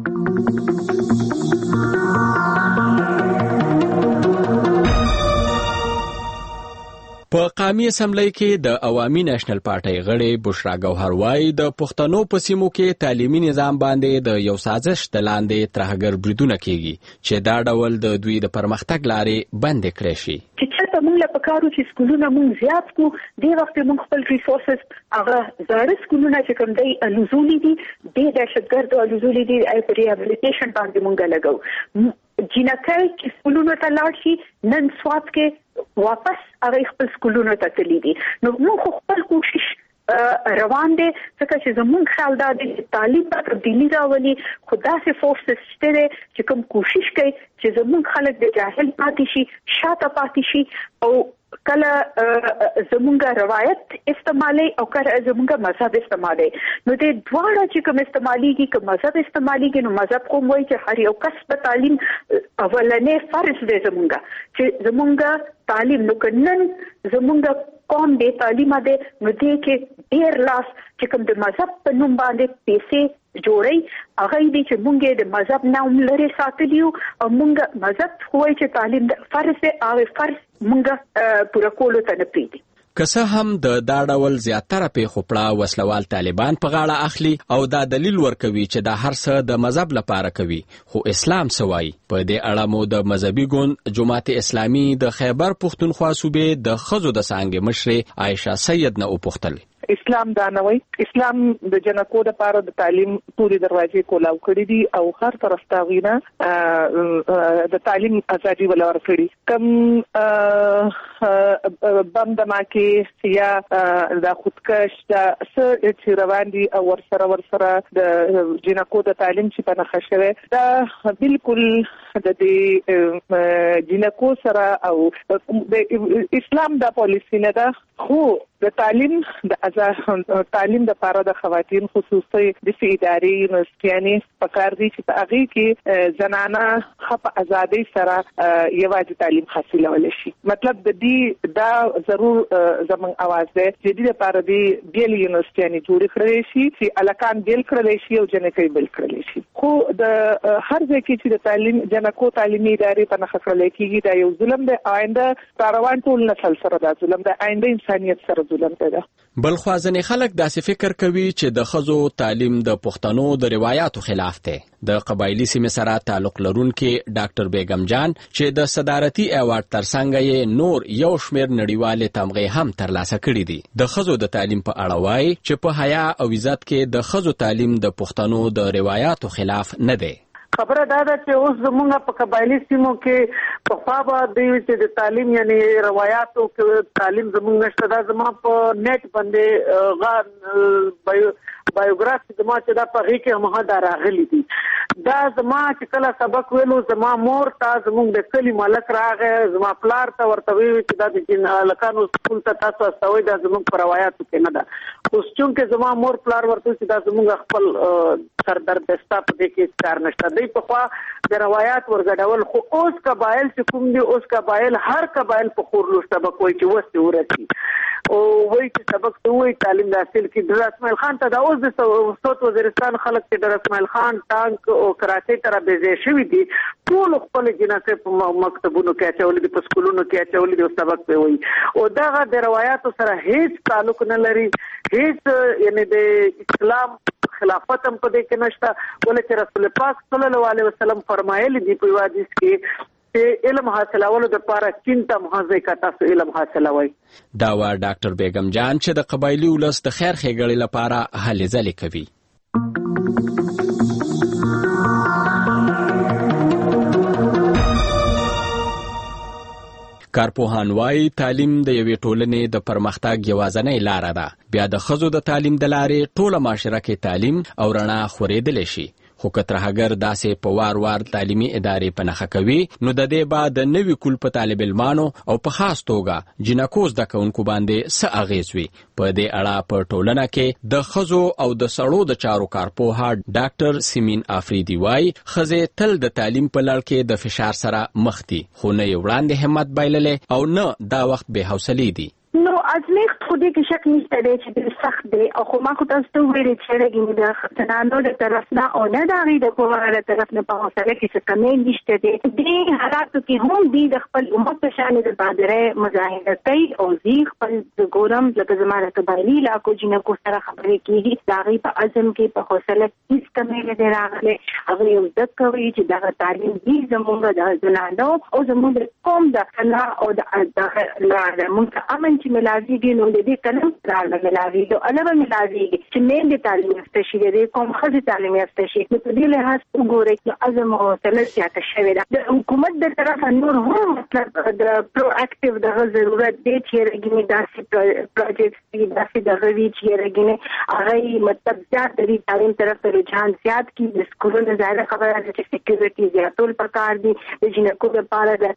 F: په قومي اسمبلی کې د عوامي نېشنل پارټۍ غړي بشرا ګوهر وای د پښتنو په سیمو کې تعلیمي نظام باندې د یو سازش د لاندې ترهګر بریدونه کیږي چې دا ډول د دوی د پرمختګ لارې بند کړي شي.
R: چې چېرته موږ له پکارو چې سکولونه موږ زیات کو دی وخت موږ خپل ریسورسز هغه زړه سکولونه چې کوم دی الوزولي دي د دهشتګرد الوزولي دي ای په ریهابلیټیشن باندې موږ لګو جنکای چې سکولونو ته لاړ شي نن سوات کې واپس هغه خپل سکولونو ته تللی دي نو موږ خپل کوشش روان دي ځکه چې زموږ خیال دا دی تعلیم په تبدیلی راولي خدا سي فورسز شته چې کوم کوشش کوي چې زموږ خلک د جاهل پاتې شي شاته پاتې شي او کله زمونږه روایت استعمالي او کله زمونږه مذهب استعمالي نو د دواړه چې کوم استعمالي کې کوم مذهب استعمالي کې نو مذهب کوم وایي چې هر یو کس په تعلیم اولنې فرض دی زمونږه چې زمونږه تعلیم نو کنن زمونږه قوم دې تعلیم دې نو دې کې ډیر لاس چې کوم د مذهب په نوم باندې پیسې جوړي هغه دې چې مونږه د مذهب نوم لري ساتلیو او مونږه مذهب خوای چې تعلیم فرض دی او فرض مونږه پوره کولو ته نه پریدي.
F: که څه هم د دا ډول زیاتره پیښو پړه وسلوال طالبان په غاړه اخلي او دا دلیل ورکوي چې دا هر څه د مذهب لپاره کوي خو اسلام سوای په دې اړه مو د مذهبي ګوند جماعت اسلامي د خیبر پښتونخوا صوبې د خزو د څانګې مشره عائشه سید نه وپوښتل.
S: اسلام دا نه وای اسلام د جنکو د پاره د تعلیم پوری دروازې کولاو کړی دي او هر طرف ته غوینه د تعلیم ازادي ولور کړی کم بم دماکي یا د خودکش د سر چې روان دي او ورسره ورسره د جنکو د تعلیم چې په نخښه شوی دا بالکل د دې جنکو سره او د اسلام د پالیسی نه ده خو د تعلیم د تعلیم د لپاره د خواتین خصوصي د ادارې یونیورسيټي په کار دي چې په هغه کې زنانه خپ ازادي سره یوازې تعلیم حاصلول شي مطلب د دې دا ضرور زمون आवाज ده چې د لپاره د بیل یونیورسيټي جوړ کړی شي چې الکان بیل کړی شي او جنکې بیل کړی شي خو د هر ځای کې چې د تعلیم جنکو تعلیمي ادارې په نخښه کړل کېږي دا یو ظلم دی آینده کاروان ټول نسل سره دا ظلم دی آینده انسانيت سره ظلم دی.
F: بل خوازنې خلک داسې فکر کوي چې د خزو تعلیم د پښتنو د روایتو خلاف دی. د قبایلی سیمې سره تعلق لرونکي ډاکټر بیگم جان چې د صدارتي ایوارډ ترڅنګ یې نور یو شمېر نړیوالې تمغې هم ترلاسه کړي دي. د خزو د تعلیم په اړه وایي چې په حیا او عزت کې د خزو تعلیم د پښتنو د روایتو خلاف نه دی.
Q: خبره دا ده چې اوس زمونږ په قبایلی سیمو کې په خوا به دی چې د تعلیم یعنی روایتو کې تعلیم زمونږ نشته دا زما په نیټ باندې غا بایوګرافي زما چې دا په هغې کې همغه دا راغلي دي
S: دا زما چې کله سبق ویلو زما مور ته زموږ د کلی ملک راغی زما پلار ته ورته ویل چې دا د جن لکانو سکول ته تاسو استوي دا زموږ پر روایتو کې نه ده اوس چونکه زما مور پلار ورته چې دا زموږ خپل سردرد ستا په دې کې کار نشته دی په خوا د روایت ورګډول خو اوس قبایل چې کوم دي اوس قبایل هر قبایل په خورلو سبق وایي چې وسته ورتي او وایي چې سبق ته وایي تعلیم حاصل کی در اسماعیل خان ته دا اوس د صوت وزیرستان خلک چې در اسماعیل خان ټانک او کراچۍ تر به شوی دي ټول خپل جناسه په مکتبونو کې اچولې دي په سکولونو کې اچولې دي او سبق په وایي او دا د روایتو سره هیڅ تعلق نه لري هیڅ یعنی د اسلام خلافت هم په دې کې نشته ولې چې رسول پاک صلی الله علیه وسلم فرمایلی دی په حدیث کې چې علم حاصلولو د لپاره چینته مهزه کا تاسو علم حاصلوي
F: دا و ډاکټر بیگم جان چې د قبایلی ولس د خیر ښېګړې لپاره هلې ځلې کوي. کارپوهان وايي تعلیم د یوې ټولنې د پرمختګ یوازینۍ لاره ده. بیا د ښځو د تعلیم د لارې ټوله معاشره کې تعلیم او رڼا خورېدلی شي. خو که ترهګر داسې په وار وار تعلیمي ادارې په نښه کوي نو د دې به د نوي کول په طالب علمانو او په خاص توګه جنکو زده کوونکو باندې څه اغېز وي. په دې اړه په ټولنه کې د ښځو او د سړو د چارو کارپوهه ډاکټر سیمین افریدي وایي ښځې تل د تعلیم په لړ کې د فشار سره مخ دي خو نه یې وړاندې همت بایللی او نه دا وخت بې حوصلې دي.
R: نو ازمیخت خو دې کې شک نشته دی چې ډېر سخت دی او خو ما خو تاسو ته وویلې چې لږ د زنانو د طرف نه او نه د هغې د کورنۍ د طرف نه په حوصله کې څه کمی نشته دی. دې حالاتو کې هم دوی د خپل امت په شان د بهادرۍ مظاهره کوي او زه خپل د ګورم لکه زما د قبایلي علاقو جنکو سره خبرې کېږي د هغې په عزم کې په حوصله هېڅ کمی نه دی راغلی. هغوی یو زده کوي چې دغه تعلیم دي زموږ د زنانو او زموږ د قوم د فنا او د لاره موږ ته امن چې ملازمي نو د دې کلم راغله ملازمي او علاوه ملازمي چې مين د تعلیم یافته شي د کوم خځې تعلیم یافته شي نو په دې لحاظ وګورئ چې عزم او تلل زیاته شوې ده. د حکومت د طرف نور هم مطلب د پرو اکټیو د ضرورت دی چې رګینی داسې پروجیکټ دي داسې د غوي چې رګینی هغه مطلب زیات د تعلیم طرف ته رجحان زیات کی د سکولونو ځای خبره ده چې سکیورټي زیاتول پکار دي د جنکو لپاره د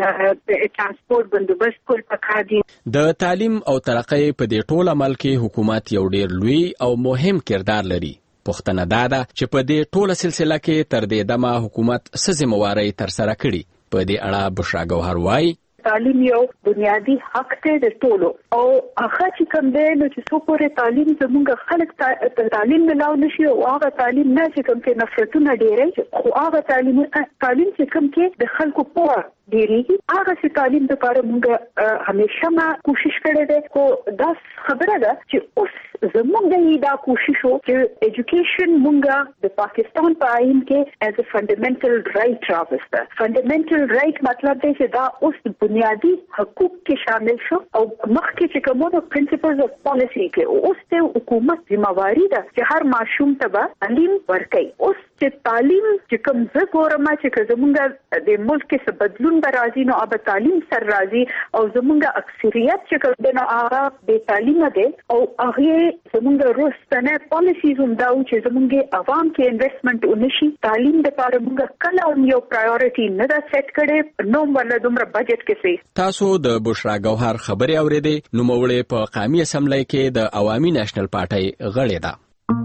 R: ترانسپورت بندوبست کول پکار دي.
F: د تعلیم او ترقۍ په دې ټول عمل کې حکومت یو ډیر لوی او مهم کردار لري. پوښتنه دا ده چې په دې ټوله سلسله کې تر دې دمه حکومت څه ذمہواري ترسره کړي. په دې اړه بشرا ګوهر وایي
R: تعلیم یو بنیادی حق دی د ټولو او هغه چې کوم دی نو چې څو پورې تعلیم زموږ خلک تعلیم ملاو نشي او هغه تعلیم نه چې کوم کې نفرتونه ډېرې خو هغه تعلیم تعلیم چې کوم کې د خلکو پوهه ډېرېږي هغه چې تعلیم لپاره موږ همیشه ما کوشش کړې ده خو دا خبره ده چې اوس زموږ دا کوشش وو چې ایجوکیشن موږ د پاکستان په آئین کې as a fundamental right راوسته. fundamental right مطلب دی چې دا اوس بنیادی حقوق کې شامل شو او مخکې چې کومو پرنسپلز اف پالیسی کې اوس ته حکومت ذمہواری ده چې هر ماشوم ته تعلیم ورکړي. اوس چې تعلیم چې کوم زه ګورم چې زموږ د ملک کې څه بدلون به راځي نو اب تعلیم سر راځي او زموږ اکثریت چې کوم د هغه بې تعلیمه دي او هغه زموږ روستنه پالیسیز هم دا چې زموږ عوام کې انویسټمنټ ونشي. تعلیم لپاره موږ کله یو پرایورټي نه دا سیټ کړي نو ولله دومره بجټ کې
F: تاسو د بشرا ګوهر خبرې اورېدې. نوموړې په قومي اسمبلی کې د عوامي نېشنل پارټۍ غړې ده.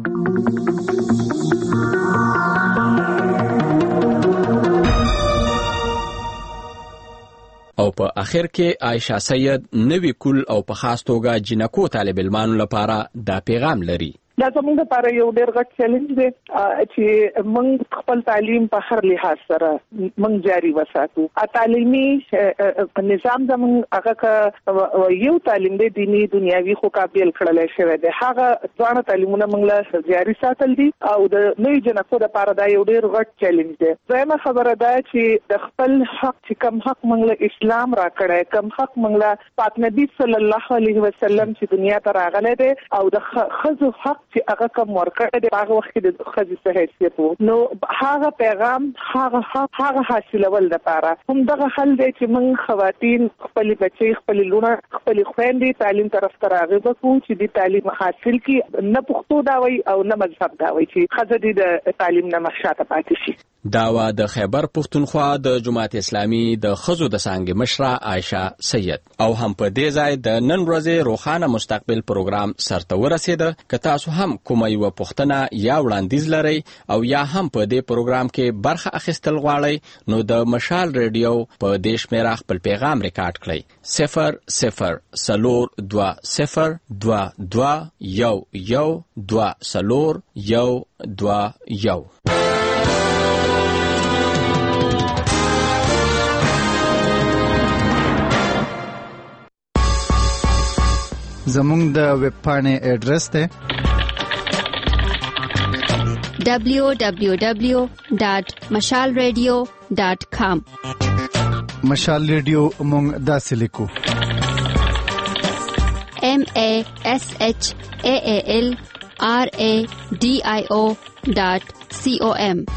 F: او په اخر کې عائشہ سید نوی کول او په خاص توګه جنکو طالب علمانو لپاره دا پیغام لري.
S: دا زموږ لپاره یو ډېر غټ چیلنج دی چې موږ خپل تعلیم په هر لحاظ سره موږ جاری وساتو. تعلیمي نظام زموږ هغه یو تعلیم دی دینی دنیاوي خو قابل کړل شوی دی هغه ځوان تعلیمونه موږ له جاری ساتل دي او د نوې جنکو لپاره دا یو ډېر غټ چیلنج دی. زموږ خبره ده چې د خپل حق چې کم حق موږ له اسلام را کړی کم حق موږ له پاک نبی صلی الله علیه وسلم چې دنیا ته راغلی دی او د ښځو حق چې هغه کوم ورکړه د هغه وخت د خځې څه حیثیت وو نو هغه پیغام هغه هغه حاصلول لپاره هم دغه حل دی چې موږ خواتین خپل بچي خپل لونه خپل خويندې تعلیم طرف ته راغب کوو چې د تعلیم حاصل کی نه پښتو دا وي او نه مذهب دا وي چې خځې د تعلیم نه مخشاته پاتې شي.
F: داوا د خیبر پښتونخوا د جماعت اسلامي د خزو د څنګه مشره عائشه سید او هم په دې ځای د نن ورځې روخانه مستقبل پروګرام سرته ورسېده. که تاسو هم کومه یو پښتنه یا وړاندیز لرئ او یا هم په دې پروګرام کې برخه اخیستل غواړئ نو د مشال ریډیو په دیش میرا خپل پیغام ریکارډ کړئ صفر صفر سلور دوا صفر دوا دوا یو یو دوا سلور یو دوا یو.
E: زمونږ د ویب پاڼې اډرس ته
B: دبلیو دبلیو دبلیو ډاٹ مشال ریډیو ډاٹ کام.
E: مشال ریډیو مونږ داسې لیکو
B: M A S H A A L R A D I O dot C O M.